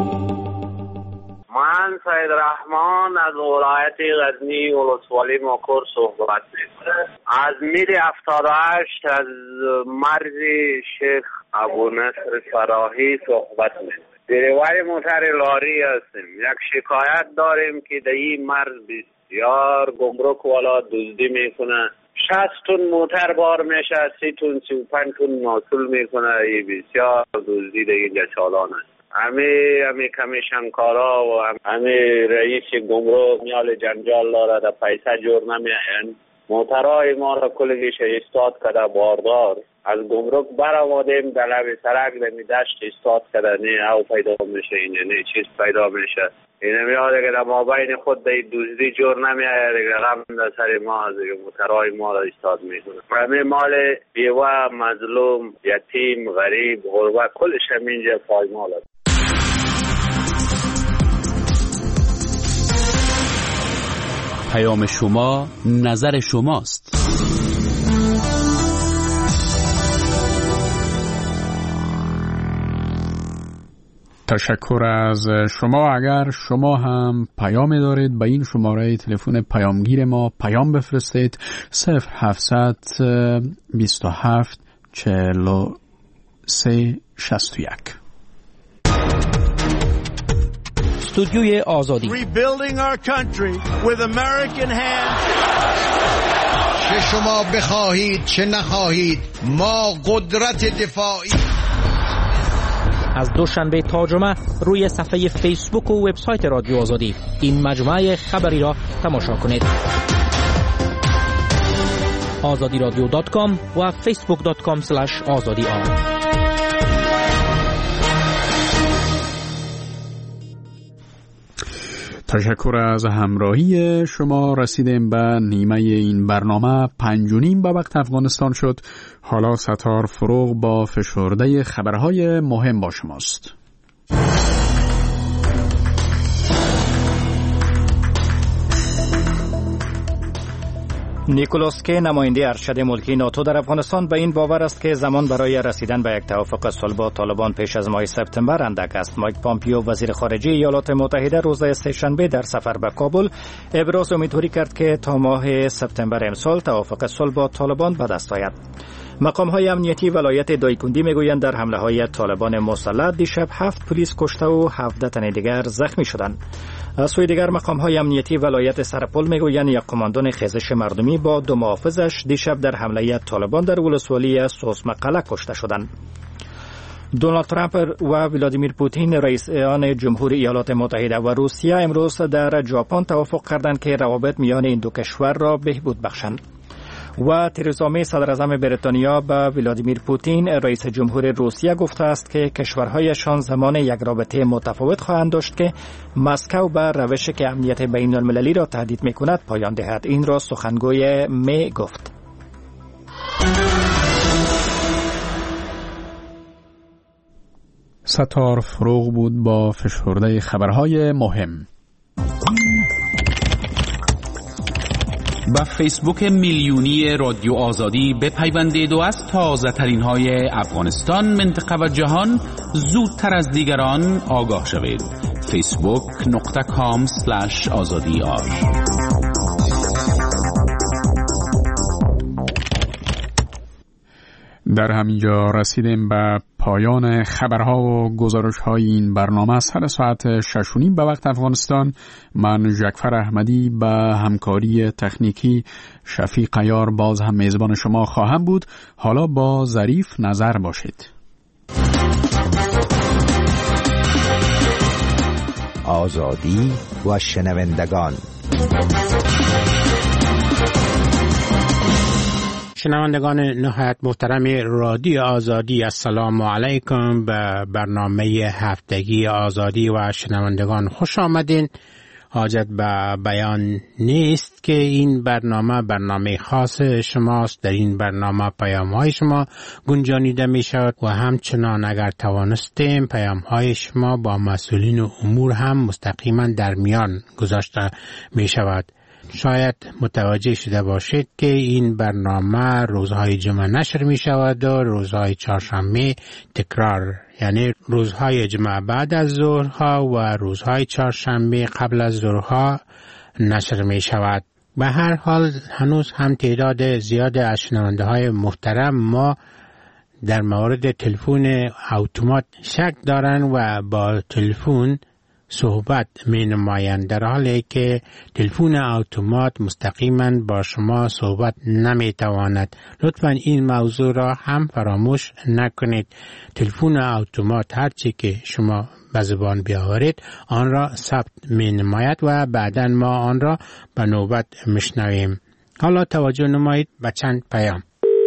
من سید رحمان از ولایت غزنی ولسوالی ماکور صحبت میکنم. از میل 78 از مرز شیخ ابو نصر فراهی صحبت میکنم. دریور موتر لاری هستیم. یک شکایت داریم که در این مرز بسیار گمرک والا دزدی میکنه. 60 تن موتر بار میشه، 30 تن 35 تن محصول میکنه. بسیار دزدی در اینجا چالان است. همه کمیشنکارا و همه رئیس گمرک میال جنجال داره، در پیسه جور نمیاین. موترهای ما را کلگیش استاد کده باردار از گمرک برآمدیم، در لب سرک دمی دشت استاد کده، نه او پیدا میشه، اینه نه چیز پیدا میشه. اینه میاد که در ما بین خود در دوزدی جور نمیاید، غم در سر ما از موترهای ما را استاد میکنه. همه مال بیوه، مظلوم، یتیم، غریب، غربت کلش همینجا پایمال است. پیام شما نظر شماست. تشکر از شما. اگر شما هم پیام دارید به این شماره تلفن پیامگیر ما پیام بفرستید 0700 27 43 61. استودیوی آزادی. Rebuilding our country with American hands. چه شما بخواهید چه نخواهید ما قدرت دفاعی. از دوشنبه تا جمعه روی صفحه فیسبوک و وبسایت رادیو آزادی این مجموعه خبری را تماشا کنید. azadiradio.com و facebook.com/azadi. تشکر از همراهی شما. رسیدیم به نیمه این برنامه. 5:30 به وقت افغانستان شد. حالا ستار فروغ با فشرده خبرهای مهم با شماست. نیکولاس کی نماینده ارشد ملکی ناتو در افغانستان به این باور است که زمان برای رسیدن به یک توافق صلح با طالبان پیش از ماه سپتامبر اندک است. مایک پامپیو وزیر خارجه ایالات متحده روز سه‌شنبه در سفر به کابل ابراز امیدواری کرد که تا ماه سپتامبر امسال توافق صلح با طالبان به دست آید. مقام‌های امنیتی ولایت دایکندی میگویند در حمله‌های طالبان مسلح دیشب 7 پلیس کشته و 17 تن دیگر زخمی شدند. از سوی دیگر مقام‌های امنیتی ولایت سرپل میگویند یک قماندان خیزش مردمی با 2 محافظش دیشب در حمله طالبان در ولسوالی سوزمقله کشته شدند. دونالد ترامپ و ولادیمیر پوتین رئیسان جمهوری ایالات متحده و روسیه امروز در ژاپن توافق کردند که روابط میان این دو کشور را بهبود بخشند. و ترزا می صدراعظم بریتانیا به ولادیمیر پوتین رئیس جمهور روسیه گفته است که کشورهایشان زمان یک رابطه متفاوت خواهند داشت که مسکو به روشی که امنیت بین المللی را تهدید می کند پایان دهد. این را سخنگوی می گفت. ستار فروغ بود با فشرده خبرهای مهم. با فیسبوک میلیونی رادیو آزادی بپیوندید و از تازه ترین های افغانستان، منطقه و جهان زودتر از دیگران آگاه شوید. facebook.com/azadi. در همینجا رسیدیم به پایان خبرها و گزارش‌های این برنامه. سر ساعت 6:30 به وقت افغانستان. من جعفر احمدی به همکاری تکنیکی شفیق عیار باز هم میزبان شما خواهم بود. حالا با ظریف نظر باشید. آزادی و شنوندگان. شنوندگان نهایت محترم رادیو آزادی، السلام علیکم. به برنامه هفتگی آزادی و شنوندگان خوش آمدین. حاجت به بیان نیست که این برنامه خاص شماست. در این برنامه پیام‌های شما گنجانیده می شود و همچنان اگر توانستیم پیام‌های شما با مسئولین امور هم مستقیما در میان گذاشته می شود. شاید متوجه شده باشید که این برنامه روزهای جمعه نشر می شود و روزهای چهارشنبه تکرار، یعنی روزهای جمعه بعد از ظهرها و روزهای چهارشنبه قبل از ظهرها نشر می شود. به هر حال هنوز هم تعداد زیاد از شنونده های محترم ما در مورد تلفن اتومات شک دارند و با تلفن صحبت می نمایند، در حالی که تلفن اتومات مستقیما با شما صحبت نمی تواند. لطفا این موضوع را هم فراموش نکنید. تلفن اتومات هرچی که شما به زبان بیاورید آن را ثبت می نماید و بعدا ما آن را به نوبت میشنویم. حالا توجه نمایید به چند پیام.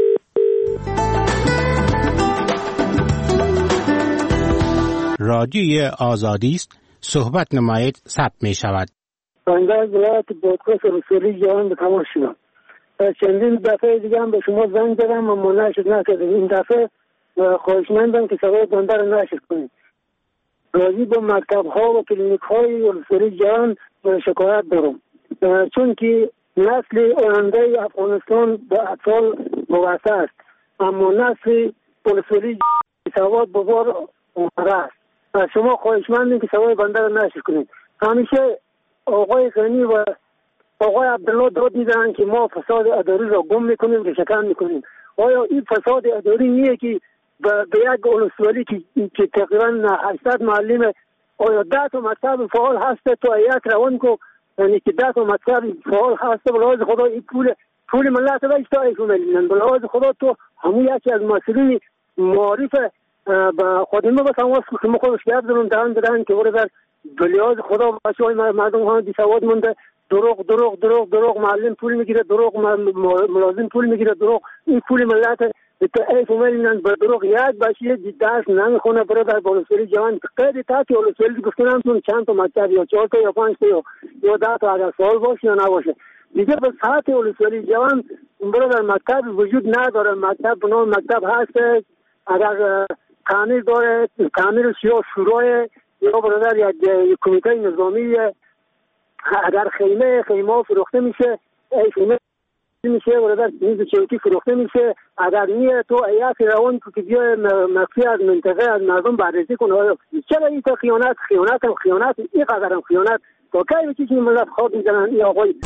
رادیوی آزادی است، صحبت نمایید، ثبت می شود. بنده از ولایت بادغیس رسولی جهان به تماس شدم. چندین دفعه دیگه هم به شما زنگ زدم اما نکردیم. این دفعه خواهشمندم که صدای بنده رو نشر کنید. راجع به مکتب ها و کلینیک های رسولی جهان شکایت دارم، چون که نسل آینده افغانستان به اطفال وابسته است، اما نسل رسولی سواد بزار اومده است. شما خواهشمندیم که سوای بنده را نشر کنید. همیشه آقای غنی و آقای عبدالله داد میزنن که ما فساد اداری را گم میکنیم، ریشه‌کن میکنیم. آیا این فساد اداری نیه که به یک ولسوالی که تقریبا 800 معلم، آیا 10 تا مکتب فعال هست تو یک روان کو، یعنی که 10 تا مکتب فعال هست، بلاز خدا این پول ملت را اشتای کنن، بلاز خدا تو همون یکی از مسئولین معارف با خودمه با تماس که ما خودش گرد دارن که برای بلاز خدا بچه‌های مردم ها بیسواد مونده، دروغ معلم پول میگیره، دروغ ملازم پول میگیره، دروغ این پول ملت ای فهمیدن به دروغ یک بچه درس نمیخونه برای ولسوالی جوان قید تا که ولسوالی گفتن تون چند تا مکتب یا 4 تا یا 5 تا یا 10 تا اگر سوال باشه یا نباشه دیگه به ساعت ولسوالی جوان برای در مکتب وجود نداره. مکتب بنا مکتب هست اگر کامل داره، کامل شورای یا برادر یک کمیته نظامی، اگر خیمه فروخته میشه خیمه میشه برادر میز چوکی فروخته میشه. اگر نیه تو ایات روان که بیای مخفی از منطقه از مردم بررسی کنه چرا این تا خیانت این قدرم خیانت تا کی که ملت خواب میزنن این آقای.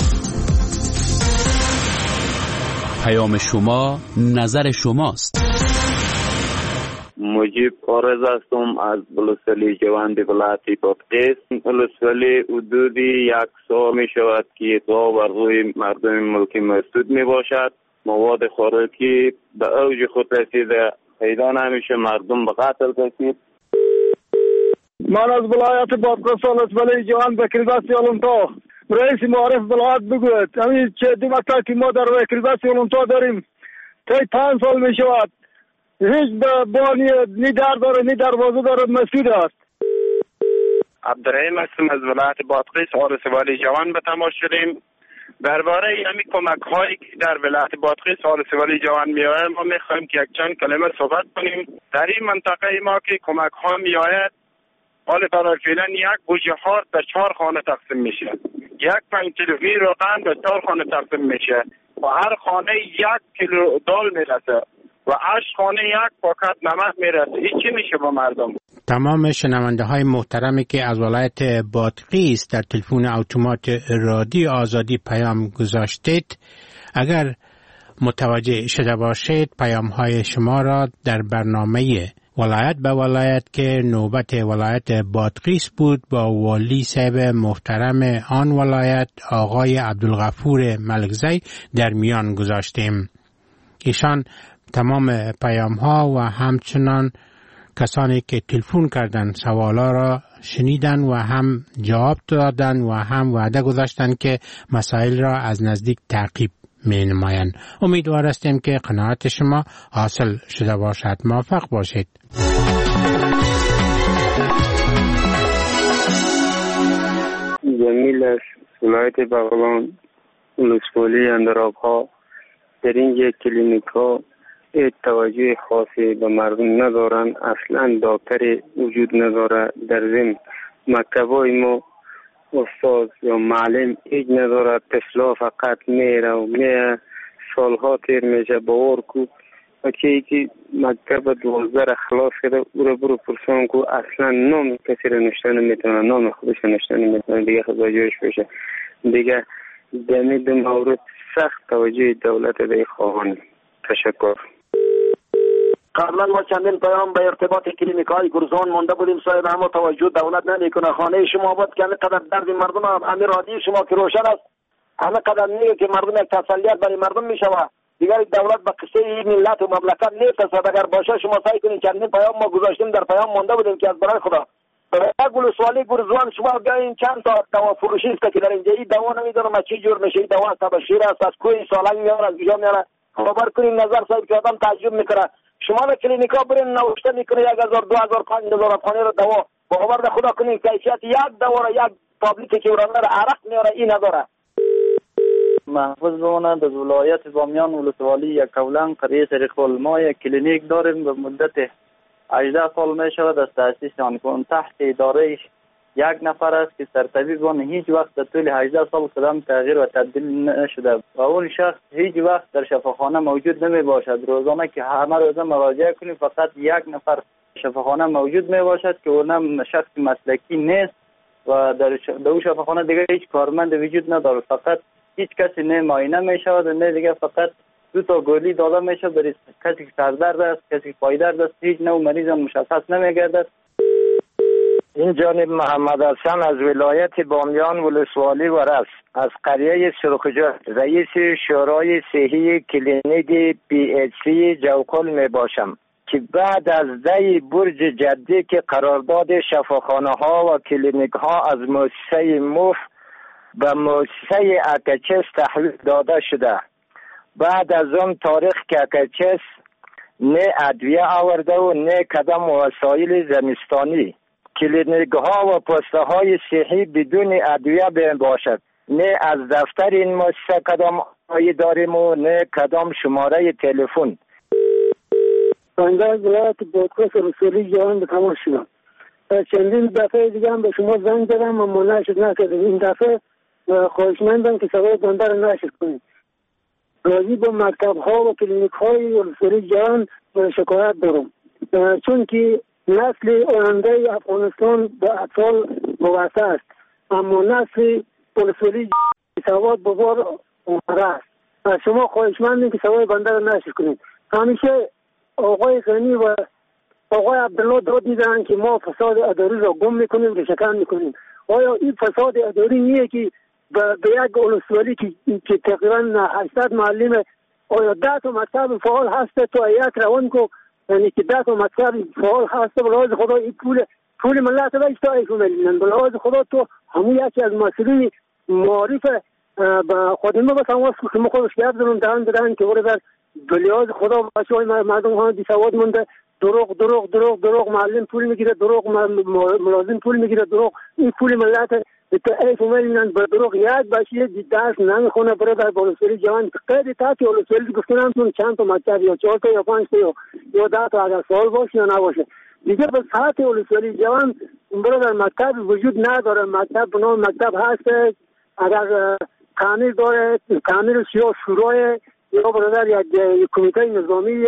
پیام شما نظر شماست. مجیب آرز هستم از ولسوالی جوان ولایت بادغیس. ولسوالی حدودی 1 سال می شود که اطلاع بر روی مردم ملک مسدود می باشد. مواد خوراکی به اوج خود رسیده، پیدا نمیشه، مردم به قتل رسید. من از ولایت بادغیس ولسوالی جوان بکریزاسی علمتا رئیس معارف ولایت بگوید همین چه دو مکتب که ما در بکریزاسی علمتا داریم تا 5 سال می شود هیچ بانی نی در داره نی دروازه داره، مسدود است. عبدالرحیم هستم از ولایت بادغیس ولسوالی جوان به تماس شدیم. درباره همین کمک هایی که در ولایت بادغیس ولسوالی جوان میآید ما میخوایم که یک چند کلمه صحبت کنیم. در این منطقه ما که کمک ها میآید حال فرار فعلا یک گوجه هار به 4 خانه تقسیم میشه، 1 5 کیلوگرم روغن به 4 خانه تقسیم میشه و هر خانه 1 کیلو دال میرسه و 8 خانه 1 پاکت نمک میرسه. این چی میشه با مردم؟ تمام شنونده های محترمی که از ولایت بادغیس در تلفن اتومات رادیو آزادی پیام گذاشتید، اگر متوجه شده باشید پیام های شما را در برنامه ولایت به ولایت که نوبت ولایت بادغیس بود با والی صاحب محترم آن ولایت آقای عبدالغفور ملکزی در میان گذاشتیم. ایشان تمام پیام ها و همچنان کسانی که تلفن کردن سوالا را شنیدن و هم جواب دادن و هم وعده گذاشتن که مسائل را از نزدیک تعقیب می نمایند. امیدوار هستیم که قناعت شما حاصل شده باشد. موفق باشید. جمیل از ولایت بغلان ولسوالی اندرابها در این یک کلینیک ها توجه خاصی به مردم ندارن، اصلا دکتر وجود نداره. در ضمن مکتبای ما استاد یا معلم هیچ نداره، طفلا فقط میره و میره، سالها تیر میشه باور کو و که مکتب 12 خلاص کرده او را برو پرسان کو اصلا نام کسی را نشته نمیتونه، نام خودش نشته نمیتونه، دیگه خداجوش بشه. دیگه دمی دو مورد سخت توجه دولت به خواهان. تشکر. قبلا ما چندین پیام به ارتباط کلینیک‌های گرزان مونده بودیم صاحب، اما توجه دولت نمیکنه. خانه شما بود که همینقدر درد مردم همین رادیو شما که روشن است همینقدر نیه که مردم یک تسلیت برای مردم میشوه. دیگر دولت به قصه این ملت و مملکت نیست. اگر باشه شما سعی کنید چندین پیام ما گذاشتیم در پیام مونده بودیم که از برای خدا ولسوالی گرزان شما بیاین چند تا دوا فروشی است که در اینجا این دوا نمیدونم چه جور میشه، این دوا تبشیر است، از کوی سالنگ میاره، از کجا میاره. خبر کنین نظر صاحب که آدم تعجب میکنه. شما به کلینیکا برین نوشته میکنه 1000 2000 5000 افغانی رو دوا، باور خدا کنین کیفیت یک دوا را یک پابلیک که ورنده عرق میاره این نداره. محفوظ بمانه در ولایت بامیان ولسوالی یک کولنگ قریه طریق ما یک کلینیک داریم به مدت 18 سال می شود از تأسیس آن کن. تحت اداره یک نفر است که سرطبیب آن هیچ وقت در طول 18 سال قدم تغییر و تبدیل نشده و اون شخص هیچ وقت در شفاخانه موجود نمی باشد. روزانه که همه روزه مراجعه کنیم فقط یک نفر شفاخانه موجود می باشد که اونم شخص مسلکی نیست و در اون شفاخانه دیگه هیچ کارمند وجود نداره، فقط هیچ کسی نه معاینه می شود و نه دیگه فقط 2 گولی داده می شود برای کسی که سردرد است، کسی که پایدرد است، هیچ نوع مریض مشخص نمی گردد. این جانب محمد حسن از ولایت بامیان ولسوالی ورس از قریه سرخجه رئیس شورای صحی کلینیک PHC جوکل می باشم که بعد از دی برج جدی که قرارداد شفاخانه ها و کلینیک ها از مؤسسه موف به مؤسسه اکچس تحویل داده شده، بعد از اون تاریخ که اکچس نه ادویه آورده و نه کدام وسایل زمستانی، کلینیک ها و پسته های صحی بدون ادویه باشد، نه از دفتر این مؤسسه کدام آیه داریم و نه کدام شماره تلفن. بنده از ولایت بادغیس رسولی جوان به تماس شدم. چندین دفعه دیگه هم به شما زنگ زدم اما نشد نکردم. این دفعه خواهشمندم که صدای بنده را نشد کنید. راضی به مکتب ها و کلینیک های رسولی جوان شکایت دارم، چون که نسل آینده افغانستان به اطفال وابسته است، اما نسل رسولی سواد بزار اومده است. از شما خواهشمندم که صدای بنده را نشد کنید. همیشه آقای غنی و آقای عبدالله داد میدن که ما فساد اداری را گم میکنیم و شکن میکنیم. آیا این فساد اداری نیه که به یک ولسوالی که تقریبا 800 معلم، آیا 10 تا مکتب فعال هسته تو یک روان کو، یعنی که 10 تا مکتب فعال هسته بلاز خدا این پول ملت را اشتایی کنن، بلاز خدا تو همون یکی از مسئولین معارف به خودمه به تماس که ما خودش گرد دارم دارن که برای بلیاز خدا بچه های مردم ها بی سواد مونده، دروغ معلم پول میگیره، دروغ ملازم پول میگیره، دروغ این پول ملت ایف میلینن به دروغ. یک بچه درس نمیخونه برای ولسوالی جوان قید تاتی ولسوالی گفتن همتون چند تا مکتب یا 4 تا یا 5 تا یا 10 تا اگر سال باشه یا نباشه دیگه به ساعت ولسوالی جوان برای مکتب وجود نداره. مکتب به نام مکتب هست، اگر تعمیر داره تعمیر شورای یا برادر یک کمیته نظامی،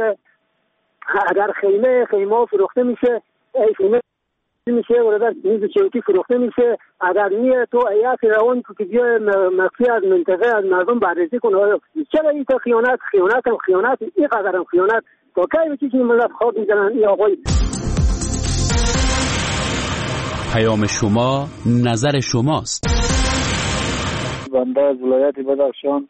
اگر خیمه فروخته میشه خیمه میشه برادر میز چوکی فروخته میشه، اگر نیه تو ایاک روان که بیای مخفی از منطقه از مردم بررسی کنه. چرا این خیانت این قدرم خیانت تا کی بچی که ملت خواب میزنن. این آقای پیام شما نظر شماست. بنده از ولایت بدخشان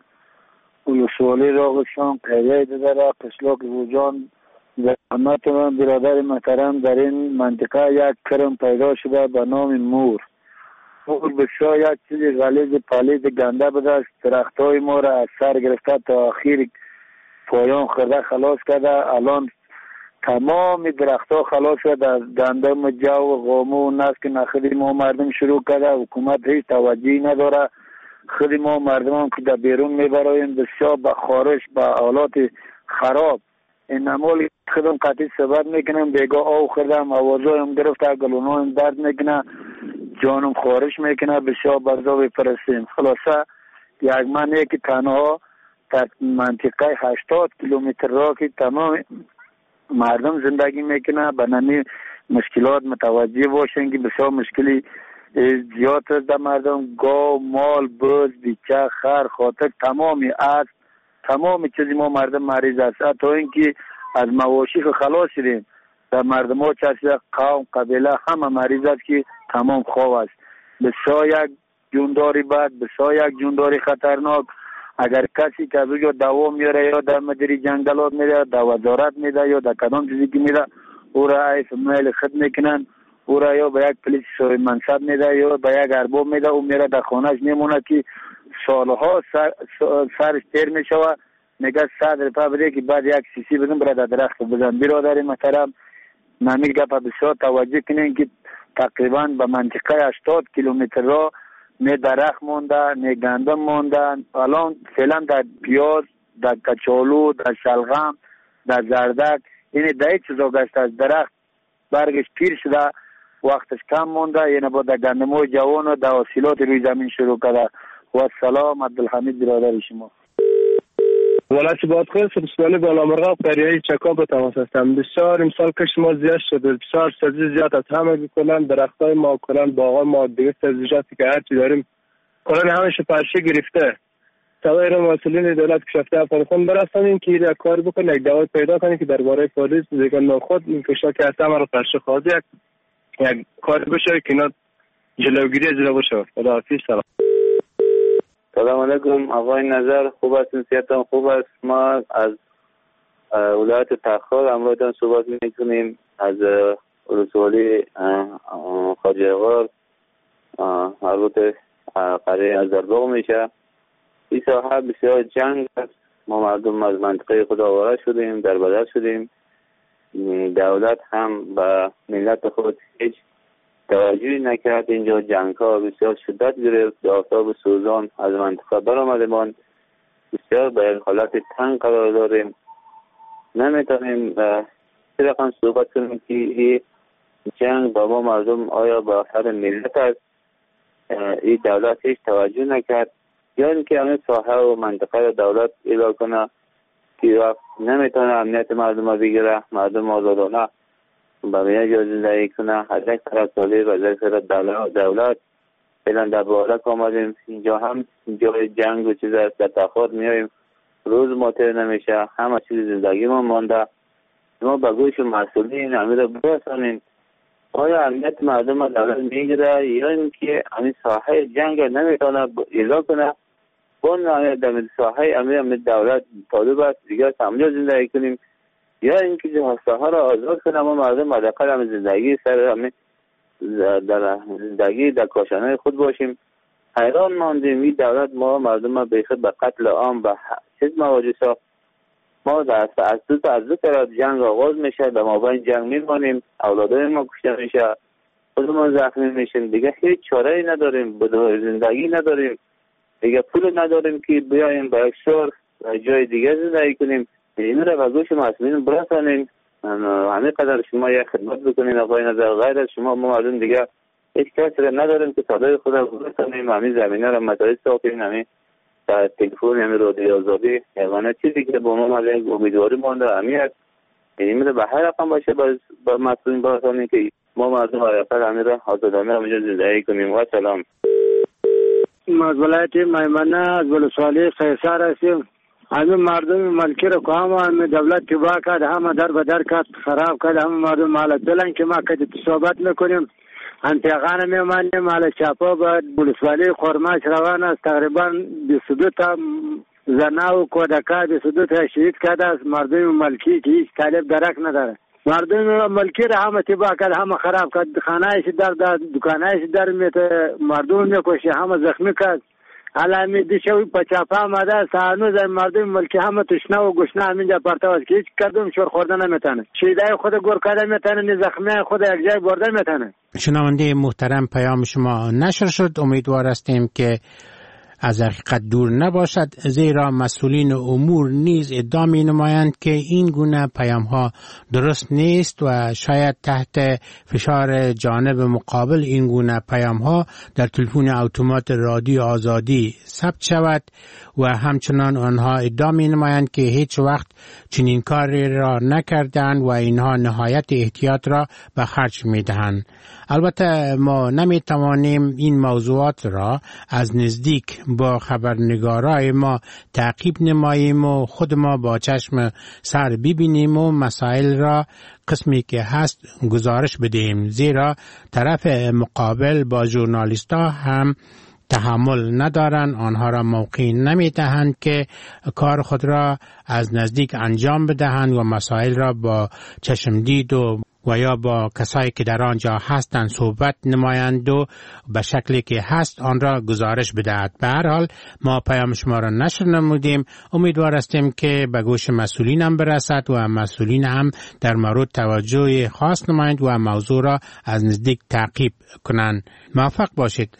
ولسوالی راغشان قریه داره قسلوک وجان زحمت من برادر محترم در این منطقه یک کرم پیدا شده به نام مور بسیار یک چیز غلیظ پلید گنده بوده است. درخت های ما را از سر گرفته تا آخر پایان خورده خلاص کرده. الان تمام درخت ها خلاص شده از گنده جو و غامو و نسک نخلی ما مردم شروع کرده. حکومت هیچ توجهی نداره. خود ما مردم هم که در بیرون میبرایم بسیار به خارش به حالات خراب این نمال خودم قطعی صحبت میکنم. بیگاه آو خوردم آوازایم گرفته گلونایم درد میکنه جانم خارش میکنه بسیار برزا بپرستیم. خلاصه یک منه که تنها در منطقه 80 کیلومتر را که تمام مردم زندگی میکنه به نمی مشکلات متوجه باشن که بسیار مشکلی زیاد است در مردم. گاو مال بز بیچه خر خاطر تمامی تمام چیزی ما مردم مریض است. حتی اینکه از مواشی خلاص شدیم در مردم ها چرسی قوم قبیله همه مریض است که تمام خواب است. بسیار یک جونداری بد بسیار یک جونداری خطرناک. اگر کسی که از اوجا دوا میاره یا در مدیری جنگلات میره در وزارت میده یا در کدام چیزی که میره او را ایف میل خد میکنن او را یا به یک پلیس منصب میده یا به یک ارباب میده او میره در خانهش میمونه که سالها سرش تیر میشوه میگه 100 روپیه بده که بعد یک سیسی بدون برای در درخت بزن. برادر محترم نمی گپ بسیار توجه کنین که تقریبا به منطقه 80 کیلومتر را نه درخت مونده نه گندم مونده. الان فعلا در پیاز در کچالو در شلغم در زردک این در چیزا گشت از درخت برگش پیر شده وقتش کم مونده. یعنی با در گندم های جوان و در حاصلات روی زمین شروع کرده. و سلام عبدالحمید برادر شما. ولایت بادغیس ولسوالی بالامرغاب قریه چکا به تماس هستم. بسیار امسال کشت ما زیاد شده، بسیار سبزی زیاد از همه کلان درختای ما کلان باغای ما دیگه سبزیجاتی که هرچی داریم کلان همش پرشه گرفته. سوای رو مسئولین دولت کشفته افغانستان برسانیم که یک کار بکنه، یک دعوت پیدا کنه که درباره پلیس دیگه ناخود این کشا که هست همه رو پرشه خواهد یک کار بشه که اینا جلوگیری جلو بشه. خداحافظ. سلام علیکم آقای نظر، خوب هستین؟ صحتتون خوب است؟ ما از ولایت تخار امروز صحبت میکنیم، از ولسوالی خواجه غار البته قریه از درباغ میشه. این ساحه بسیار جنگ است. ما مردم از منطقه خود آواره شدیم، در بدر شدیم. دولت هم به ملت خود هیچ توجهی نکرد. اینجا جنگ ها بسیار شدت گرفت، آفتاب سوزان از منطقه برآمدمان. بسیار به حالت تنگ قرار داریم، نمیتونیم رقم صحبت کنیم که این جنگ با ما مردم آیا با سر ملت است. این دولت هیچ توجه نکرد، یا اینکه همه ساحه و منطقه را دولت اعلام کنه که نمیتونه امنیت مردم را بگیره، مردم آزادانه برای جا زندگی کنه. از یک طرف طالب، از یک طرف دولت. فعلا در بارک آمدیم، اینجا هم جای جنگ و چیز است. در تخار میاییم روز ماتر نمیشه، همه چیز زندگی ما مانده. ما به گوش مسئولین همین را برسانیم آیا امنیت مردم را دولت میگیره یا اینکه همین ساحه جنگ نمیتونه اعلام کنه. بون در ساحه همین دولت طالب است دیگه همجا زندگی کنیم، یا اینکه ساحه را آزاد کنه. ما مردم حداقل همین زندگی سر همین در زندگی در کاشانه خود باشیم. حیران ماندیم این دولت ما مردم را بیخود به قتل عام به چیز مواجه ساخت. ما از دو طرف جنگ آغاز میشه، در مابین جنگ میمانیم، اولادای ما کشته میشه، خودمون زخمی میشیم. دیگه هیچ چاره‌ای نداریم، زندگی نداریم، دیگه پول نداریم که بیایم به یک شهر جای دیگه زندگی کنیم. این را به گوش مسئولین برسانیم. همین قدر شما یک خدمت بکنین آقای نظر، غیر از شما ما مردم دیگه هیچ کسی را نداریم که صدای خود را برسانیم. همین زمینه را متعهد ساختیم، همین تلفن، همین رادیو آزادی، یعنی چیزی که با ما مالی امیدواری مانده همین است. این را به هر رقم باشه با مسئولین برسانیم که ما مردم حداقل همین را آزادانه همینجا زندگی کنیم. و سلام. از ولایت میمنه از ولسوالی قیصر هستیم. همه مردم ملکی رو که همه دولت تباه کرد، همه در بدر کرد، خراب کرد. همه مردم مالت دلن که ما که صحبت میکنیم انتقانه میمانیم. مال چاپا باید ولسوالی خورماش روان است. تقریبا 22 تا زنا و کودکا 22 تا شهید کرده است. مردم ملکی که هیچ طالب درک نداره. مردم ملکی را همه تباه کرد، همه خراب کرد. خانهایش در داد، دکانهایش در میته، مردم میکشه، همه زخمی کرد. علامی دیشوی پچاپا آمده است. هنوز مردم ملکی همه تشنه و گشنه همینجا پرتو است که هیچ کدوم شور خورده نمیتونه. شیدای خود گور کرده میتونه، نه زخمی خود یک جای برده میتونه. شنونده محترم، پیام شما نشر شد. امیدوار هستیم که از حقیقت دور نباشد، زیرا مسئولین امور نیز ادعا می نمایند که این گونه پیام ها درست نیست و شاید تحت فشار جانب مقابل این گونه پیام ها در تلفن اتومات رادیو آزادی ثبت شود و همچنان آنها ادعا می نمایند که هیچ وقت چنین کاری را نکردند و اینها نهایت احتیاط را به خرج می دهند. البته ما نمی توانیم این موضوعات را از نزدیک با خبرنگارای ما تعقیب نماییم و خود ما با چشم سر ببینیم و مسائل را قسمی که هست گزارش بدهیم، زیرا طرف مقابل با ژورنالیست‌ها هم تحمل ندارند. آنها را موقعی نمی دهند که کار خود را از نزدیک انجام بدهند و مسائل را با چشمدید و یا با کسایی که در آنجا هستند صحبت نمایند و به شکلی که هست آن را گزارش بدهد. به هر حال ما پیام شما را نشر نمودیم. امیدوار هستیم که به گوش مسئولین هم برسد و مسئولین هم در مورد توجه خاص نمایند و موضوع را از نزدیک تعقیب کنند. موفق باشید.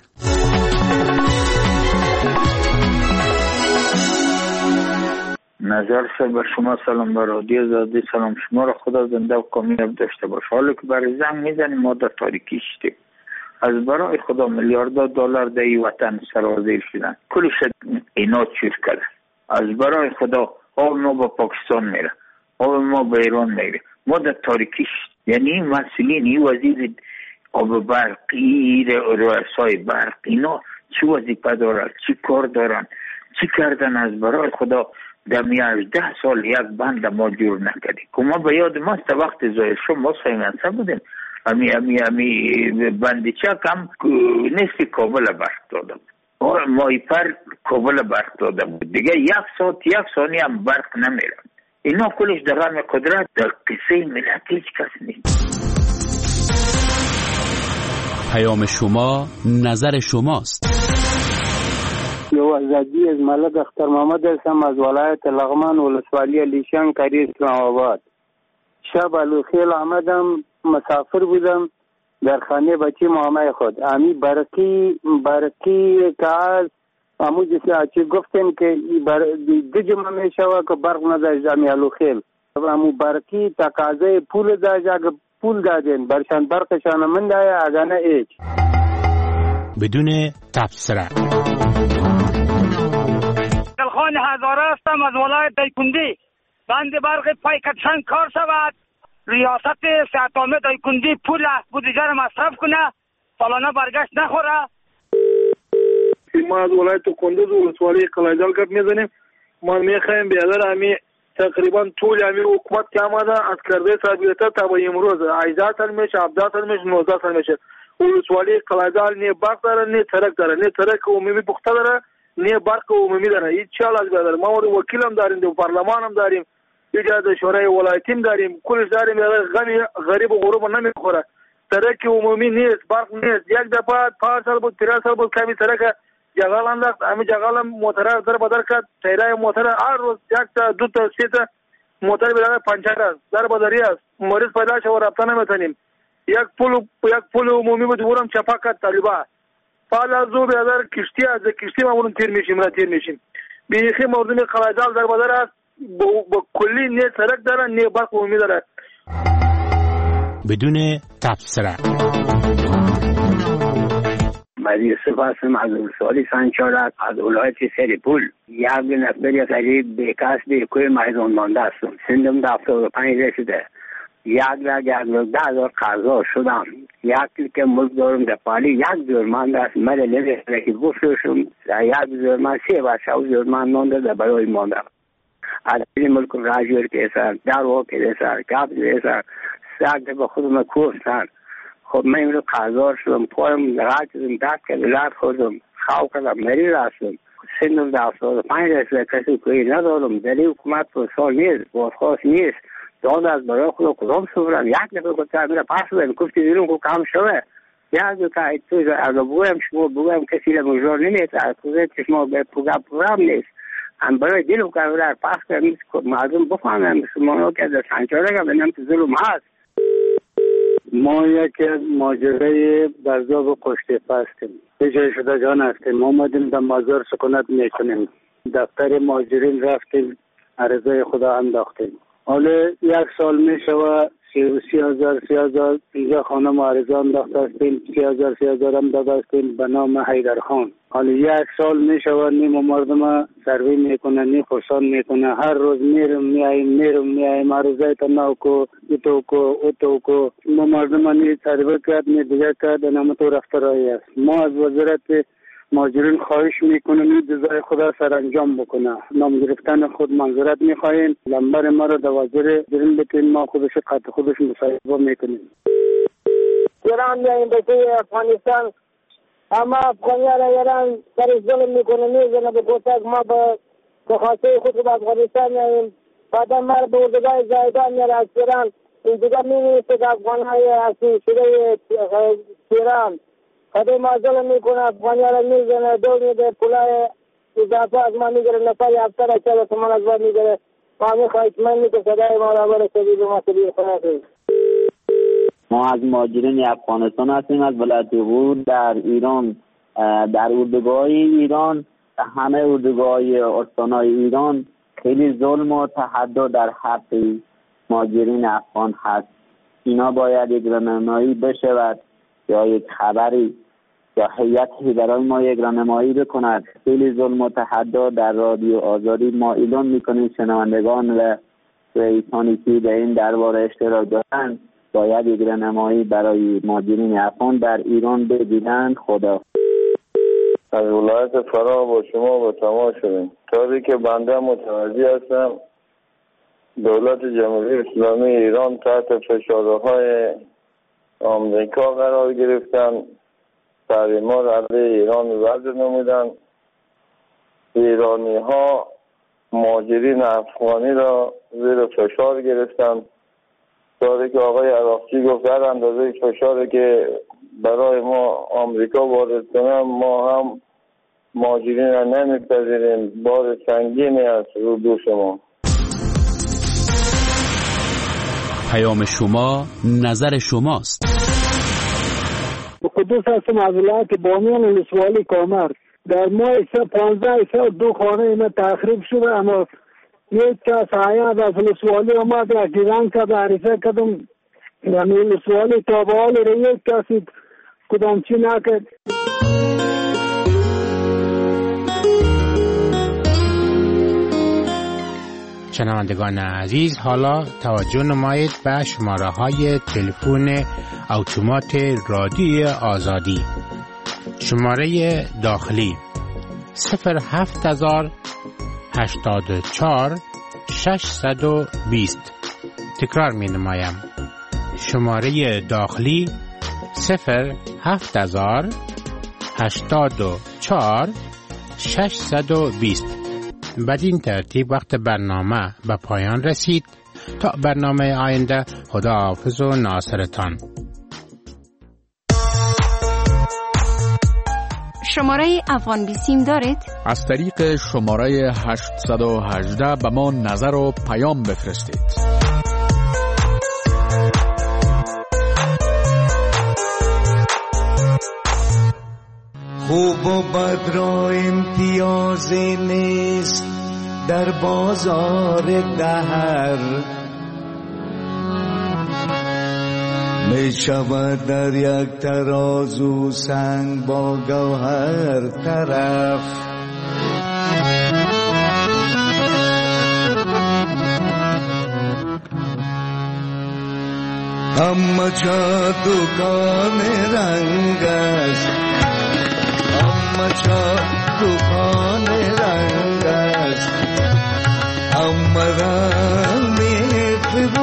نظر سر به شما سلام، به رادیو آزادی سلام. شما را خدا زنده و کامیاب داشته باشه. حالا که برای زنگ میزنیم ما در تاریکی شدیم. از برای خدا میلیاردها دلار در این وطن سرازیر شدن، کلش اینا چیز کرد. از برای خدا آب ما با پاکستان میره، آب ما با ایران میره. ما در تاریکیش، یعنی مسئولین این وزیر آب برقی، رؤسای برق، اینا چی وظیفه دارن، چی کار دارن، چی کردن از برای خدا؟ دمی 18 سال یک بند ما جور نکردیم. که ما به یاد ماست وقت زایر شو ما سینسه بودیم، امی بندیچه کم نصف کابل برق داده بود، ماهی پر کابل برق داده بود دیگه. 1 ساعت 1 ثانیه هم برق نمیره. اینا کلش در غم قدرت در قصه ملت هیچ کس نیست. پیام شما نظر شماست. آزادی از ملک اختر محمد هستم از ولایت لغمان ولسوالی لیشان کری اسلام آباد. شب الخیل آمدم، مسافر بودم در خانه بچه مامای خود. امی برکی که امو جسی گفتن که دو جمعه می شود که برق نداشت امی الخیل. امو برکی تقاضای پول داشت، اگه پول دادن برشان برقشان من دایه اگانه ایچ. بدون تبصره. دلخان هزاره هستم از ولایت دایکندی. بند برق پایکتشان کار شود، ریاست سیاتامه دایکندی پول بودجه را مصرف کنه، سالانه برگشت نخوره. ما از ولایت کندوز ولسوالی قلعه‌جان گپ میزنیم. ما میخوایم بیادر امی تقریبا طول امی حکومت که آمده از کرده سابقه تا به امروز 18 سال میشه، 17 سال میشه، 19 سال میشه. ولسوالی قلعه‌جان نه برق داره نه ترک داره، نه ترک عمومی پخته داره نه برق عمومی داره. هیچ چال از بیادر. ما وکیل هم داریم، در پارلمان هم داریم، ایجاد شورای ولایتی هم داریم، کلش داریم. غریب و غروب نمیخوره. ترک عمومی نیست، برق نیست. یک دفعه 5 سال بود 3 سال بود کمی ترک جغل انداخت، امی جغل موتر در بدر کرد، تیرای موتر هر روز 1 تا 2 تا 3 تا موتر بیاره پنچر است، در بدری است، مریض پیدا شد و رابطه نمیتونیم. یک پول عمومی بود ورم چپا کرد طالبا. فعلا از او بیادر کشتی از کشتی ما اون تیر میشیم. بیخی مردم قلعه‌جان در بدر است، با کلی نه سرک داره نه برق عمومی داره. بدون تبصره. مدیر سپاسم از ولسوالی سنچارک از ولایت سریپول. یک نفری قریب بیکس بیکوی میدان مانده هستم. سندم در 75 رسیده. یک 10,000 قرضا شدم. یک که ملک دارم در پالی 1 زورمند است. مده نمیشه که گفتشم 1 زورمند 3 بچه او زورمند مانده در برای مانده. از این ملک راجور که سر در و که سر کابل که سر ساکت با خودم کوستن. خب من اینو قرضا شدم، پایم راج کردم، دست که ولاد خوردم، خواه کردم، مریض هستم. سنم در 75 رسیده، کسی کوی ندارم. در این حکومت پرسان نیست، بازخواست نیست. داد از برای خود کدام سفرم. یک نفر گفته میره پس بدم، گفتی بیرون که کم شده. یک دو تا ایتوز اگه بگویم شما بگویم کسی لمجار نمیده، اگه شما به پروگرام نیست. هم برای دل و کارور پس کنم مردم بفهمم شما که در سنچاره که بنام تو ظلم هست. ما یک ماجرای برزاب و قشته هستیم. به شده جان هستیم. ما آمدیم در مازار سکونت میکنیم. دفتر ماجرین رفتیم، عرضه خدا انداختیم. حالا 1 سال میشود 30,000 اینجا خانه معرضه انداخته هستیم. 30,000 هم داده هستیم به نام حیدرخان. حالا 1 سال میشود نیم مردم سروی میکنه، نیم خرسان میکنه. هر روز میرم میایم عرضه تا نوکو اتوکو ما مردم نی سروی کرد نی دیگه کرد نام تو رفتارایی است. ما از وزارت ماجرین خواهش میکنیم این جزای خدا سرانجام بکنه. نام گرفتن خود منظورت میخواهیم، لمبر ما رو در وزیر جرین بکنیم، ما خودش قطع خودش مصاحبه میکنیم. ایران یا این بطی افغانستان اما افغانیا را ایران سرش ظلم میکنه، میزنه به گوتک. ما به خواسته خود به افغانستان یاییم، بعدا ما به اردوگاه زایدان میره از ایران. این دیگه میمیسته که افغانهای اصلی شده ایران خدا ما ظلم میکنه، افغانیا را میزنه، دور میده، پولای اضافه از ما میگره، نفای 700 تومان از ما میگره. ما میخواهید من میگه صدای ما را بره شدید و ما سبیر خواهد. ما از مهاجرین افغانستان هستیم، از ولایت غور در ایران. در اردوگاه ایران، همه اردوگاه استانهای ایران خیلی ظلم و تحدی در حق مهاجرین افغان هست. اینا باید یک رهنمایی بشود یا یک خبری یا هیئتی برای ما یک راهنمایی بکند. خیلی ظلم و تحدی در رادیو آزادی ما اعلام میکنیم شنوندگان و رئیسانی که در این درباره اشتراک دارند باید یک راهنمایی برای مهاجرین افغان در ایران بگیرند. خدا. از ولایت فرا با شما با تماس شدیم. طوری که بنده متوجه هستم دولت جمهوری اسلامی ایران تحت فشارهای آمریکا قرار گرفتن، تحریما را علیه ایران وضع نمودن. ایرانی ها مهاجرین افغانی را زیر فشار گرفتن. طوری که آقای عراقچی گفت هر اندازه فشاری که برای ما آمریکا وارد کنه ما هم مهاجرین را نمیپذیریم. بار سنگینی است رو دوش ما. پیام شما نظر شماست. قدوس هستم از ولایت بامیان ولسوالی کامر. در ماه 15 دو خانه اینا تخریب شده، اما یک کس آیاد از ولسوالی آمد را گیران کرد، عریفه کردم یعنی ولسوالی تابعال را یک کسی کدام چی نکرد. شنوندگان عزیز، حالا توجه نمایید به شماره های تلفن اتومات رادیو آزادی. شماره داخلی 07084 620. تکرار می نمایم. شماره داخلی 07084 620. بدین ترتیب وقت برنامه به پایان رسید. تا برنامه آینده، خداحافظ و ناصرتان. شماره افغان بیسیم دارید؟ از طریق شماره 818 به ما نظر و پیام بفرستید. خوب و بد را امتیاز نیست در بازار دهر، می شود در یک ترازو سنگ با گوهر طرف. اما چا دکان رنگ است، اما چا دکان رنگ است، اما رنگ می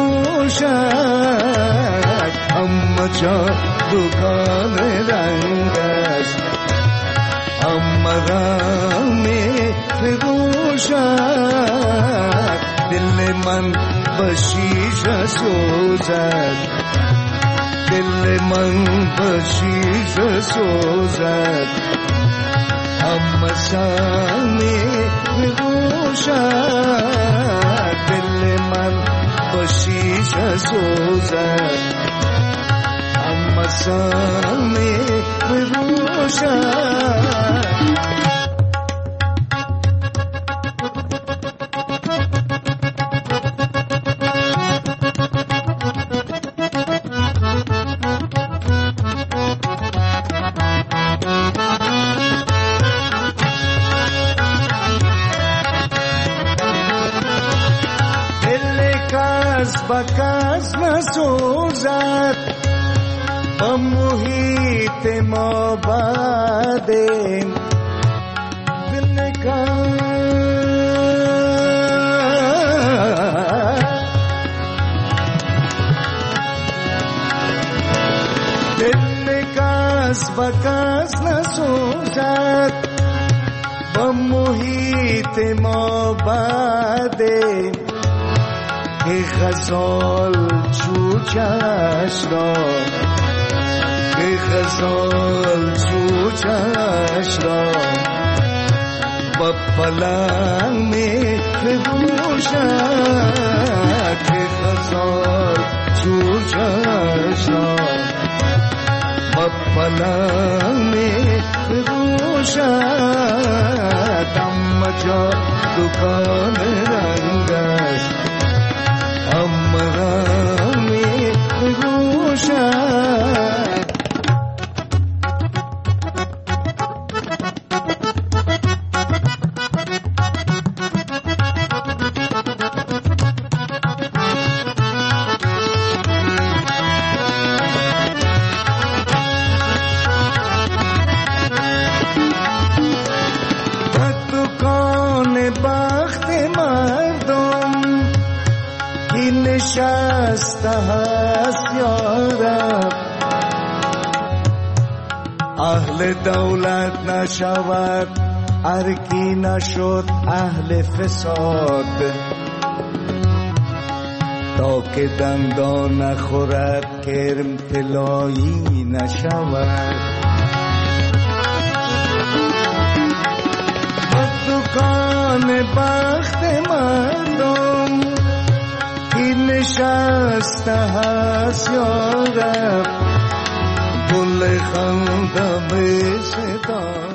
فروشد. اما چا دکان رنگ است، اما رنگ می فروشد. دل من بشیشه سوزد، دل من بشیشه سوزد. اما سامی بروشد، دل من بشیشه سوزد. اما سامی بروشد. بکس نسوزد با محیط ما بعدیم. دل کس بکس نسوزد با محیط ما بعدیم. ای غزال چوچش را، ای غزال چوچش را با پلنگ می بپوشد. ای غزال چوچش را با پلنگ می بپوشد. اما جا دکان رنگ است، اما رنگ می بپوشد. نشسته هست یارب، اهل دولت نشود ارکی نشد اهل فساد، تا که دندان نخورد کرم طلایی نشود. دکان بخت مردم که نشسته هست یارب، گل خندم صدا